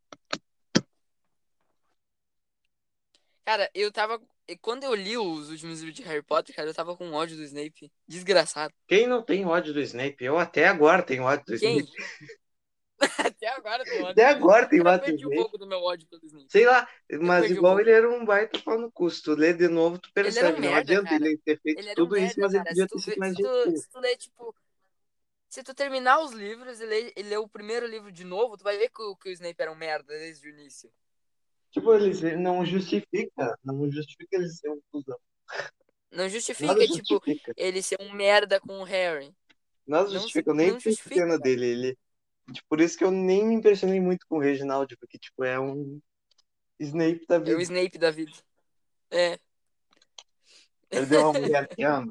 [SPEAKER 1] Cara, eu tava... Quando eu li os últimos livros de Harry Potter, cara, eu tava com ódio do Snape. Desgraçado.
[SPEAKER 2] Quem não tem ódio do Snape? Eu até agora tenho ódio do
[SPEAKER 1] Quem?
[SPEAKER 2] Snape.
[SPEAKER 1] Até agora tem ódio
[SPEAKER 2] Até
[SPEAKER 1] do Snape.
[SPEAKER 2] agora tenho
[SPEAKER 1] Eu já
[SPEAKER 2] ódio do
[SPEAKER 1] perdi um
[SPEAKER 2] Snape.
[SPEAKER 1] pouco do meu ódio pelo Snape.
[SPEAKER 2] Sei lá,
[SPEAKER 1] Eu
[SPEAKER 2] mas
[SPEAKER 1] perdi um
[SPEAKER 2] igual
[SPEAKER 1] pouco.
[SPEAKER 2] ele era um baita pau no cu. Se tu lê de novo, tu
[SPEAKER 1] Ele era um
[SPEAKER 2] percebe. Não
[SPEAKER 1] merda,
[SPEAKER 2] adianta
[SPEAKER 1] cara.
[SPEAKER 2] ele ter feito
[SPEAKER 1] Ele era um
[SPEAKER 2] tudo isso,
[SPEAKER 1] merda,
[SPEAKER 2] mas ele
[SPEAKER 1] cara. Se
[SPEAKER 2] podia ter
[SPEAKER 1] tu,
[SPEAKER 2] sido
[SPEAKER 1] vê-
[SPEAKER 2] mais
[SPEAKER 1] se
[SPEAKER 2] gente
[SPEAKER 1] tu,
[SPEAKER 2] boa.
[SPEAKER 1] se tu ler, tipo... Se tu terminar os livros e ler, e ler o primeiro livro de novo, tu vai ver que o, que o Snape era um merda desde o início.
[SPEAKER 2] Tipo, eles não justifica, não justifica eles ser um cuzão.
[SPEAKER 1] Não
[SPEAKER 2] Nada
[SPEAKER 1] justifica, tipo,
[SPEAKER 2] justifica.
[SPEAKER 1] ele ser um merda com o Harry.
[SPEAKER 2] Nada
[SPEAKER 1] Não, se,
[SPEAKER 2] justifica. Eu nem
[SPEAKER 1] não
[SPEAKER 2] tem
[SPEAKER 1] justifica,
[SPEAKER 2] cena
[SPEAKER 1] cara.
[SPEAKER 2] dele. Ele, tipo, por isso que eu nem me impressionei muito com o Reginald, porque, tipo, é um Snape da
[SPEAKER 1] É o
[SPEAKER 2] vida.
[SPEAKER 1] Snape da vida. É.
[SPEAKER 2] Perdeu uma mulher que ama.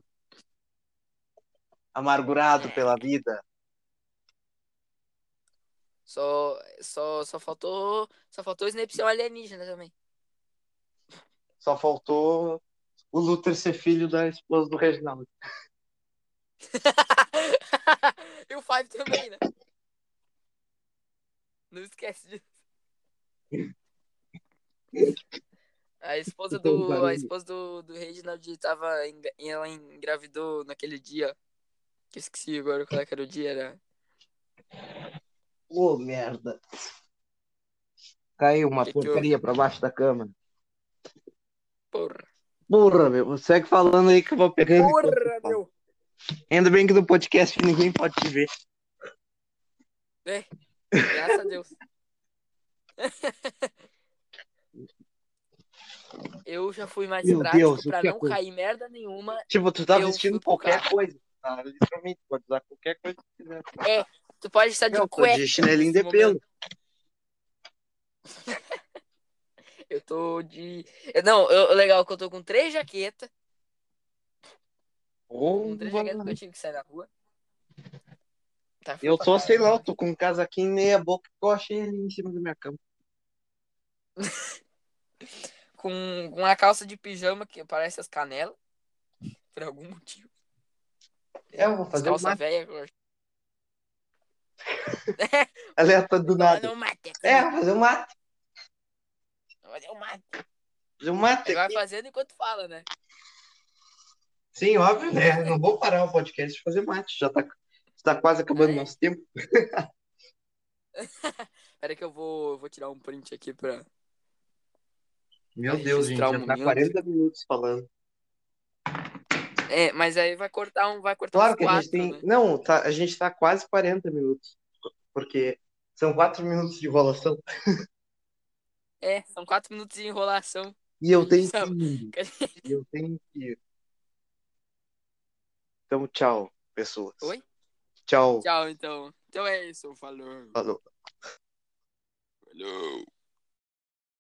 [SPEAKER 2] Amargurado pela vida.
[SPEAKER 1] Só, só, só faltou. Só faltou o Snape ser um alienígena também.
[SPEAKER 2] Só faltou o Luther ser filho da esposa do Reginald.
[SPEAKER 1] E o Five também, né? Não esquece disso. A esposa
[SPEAKER 2] Escutou um
[SPEAKER 1] do. A
[SPEAKER 2] barulho.
[SPEAKER 1] esposa do, do Reginald tava. enga- Ela engravidou naquele dia. Que eu esqueci agora qual é que era o dia. Era.
[SPEAKER 2] Ô, merda. Caiu uma
[SPEAKER 1] Que que houve?
[SPEAKER 2] porcaria pra baixo da cama.
[SPEAKER 1] Porra.
[SPEAKER 2] Porra, meu. Segue falando aí que eu vou pegando enquanto eu
[SPEAKER 1] Porra,
[SPEAKER 2] falo.
[SPEAKER 1] meu!
[SPEAKER 2] Ainda bem que no podcast ninguém pode te ver.
[SPEAKER 1] É, graças a Deus. Eu já fui mais
[SPEAKER 2] Meu
[SPEAKER 1] prático
[SPEAKER 2] Deus, o
[SPEAKER 1] pra
[SPEAKER 2] que
[SPEAKER 1] não
[SPEAKER 2] aconteceu?
[SPEAKER 1] cair merda nenhuma.
[SPEAKER 2] Tipo, tu tá
[SPEAKER 1] Eu
[SPEAKER 2] vestindo
[SPEAKER 1] fui pro
[SPEAKER 2] qualquer
[SPEAKER 1] carro.
[SPEAKER 2] coisa. Tá? Literalmente, pode usar qualquer coisa que quiser.
[SPEAKER 1] É, tu pode estar de
[SPEAKER 2] Eu tô de
[SPEAKER 1] cueca
[SPEAKER 2] chinelinho
[SPEAKER 1] nesse
[SPEAKER 2] de pelo.
[SPEAKER 1] momento. Eu tô de. eu- Não, eu, legal que eu tô com três jaquetas. Tô com três jaquetas porque eu
[SPEAKER 2] Porra.
[SPEAKER 1] tive que sair na rua. Tá frio
[SPEAKER 2] Eu
[SPEAKER 1] pra
[SPEAKER 2] tô, sei lá,
[SPEAKER 1] caramba
[SPEAKER 2] eu tô
[SPEAKER 1] hoje.
[SPEAKER 2] com um casaquinho meia boca que eu achei ali em cima da minha cama.
[SPEAKER 1] Com, com uma calça de pijama que parece as canelas. Por algum motivo.
[SPEAKER 2] É, eu vou
[SPEAKER 1] As
[SPEAKER 2] fazer o
[SPEAKER 1] calças
[SPEAKER 2] mate.
[SPEAKER 1] velhas. eu-
[SPEAKER 2] Aleatório do
[SPEAKER 1] Então vai
[SPEAKER 2] nada.
[SPEAKER 1] no mate aqui,
[SPEAKER 2] É,
[SPEAKER 1] né?
[SPEAKER 2] vou fazer o mate.
[SPEAKER 1] Vai fazer o mate.
[SPEAKER 2] Fazer o mate
[SPEAKER 1] Aí vai
[SPEAKER 2] aqui.
[SPEAKER 1] fazendo enquanto fala, né?
[SPEAKER 2] Sim, óbvio, né? Não vou parar o podcast de fazer mate. Já tá, tá quase
[SPEAKER 1] Ah,
[SPEAKER 2] acabando o
[SPEAKER 1] é?
[SPEAKER 2] nosso tempo.
[SPEAKER 1] Pera que eu vou, eu vou tirar um print aqui pra, pra
[SPEAKER 2] Meu Deus, gente,
[SPEAKER 1] registrar o
[SPEAKER 2] já tá
[SPEAKER 1] momento.
[SPEAKER 2] quarenta minutos falando.
[SPEAKER 1] É, mas aí vai cortar um, vai cortar uns
[SPEAKER 2] Claro que a gente
[SPEAKER 1] quatro,
[SPEAKER 2] tem.
[SPEAKER 1] né?
[SPEAKER 2] Não, tá, a gente tá quase quarenta minutos. Porque são quatro minutos de enrolação.
[SPEAKER 1] É, são quatro minutos de enrolação
[SPEAKER 2] E
[SPEAKER 1] que a
[SPEAKER 2] eu
[SPEAKER 1] gente
[SPEAKER 2] tenho que
[SPEAKER 1] tava.
[SPEAKER 2] ir.
[SPEAKER 1] que a gente-
[SPEAKER 2] E eu tenho que ir. Então, tchau, pessoas.
[SPEAKER 1] Oi?
[SPEAKER 2] Tchau.
[SPEAKER 1] Tchau, então. Então é isso, falou.
[SPEAKER 2] Falou.
[SPEAKER 1] Falou.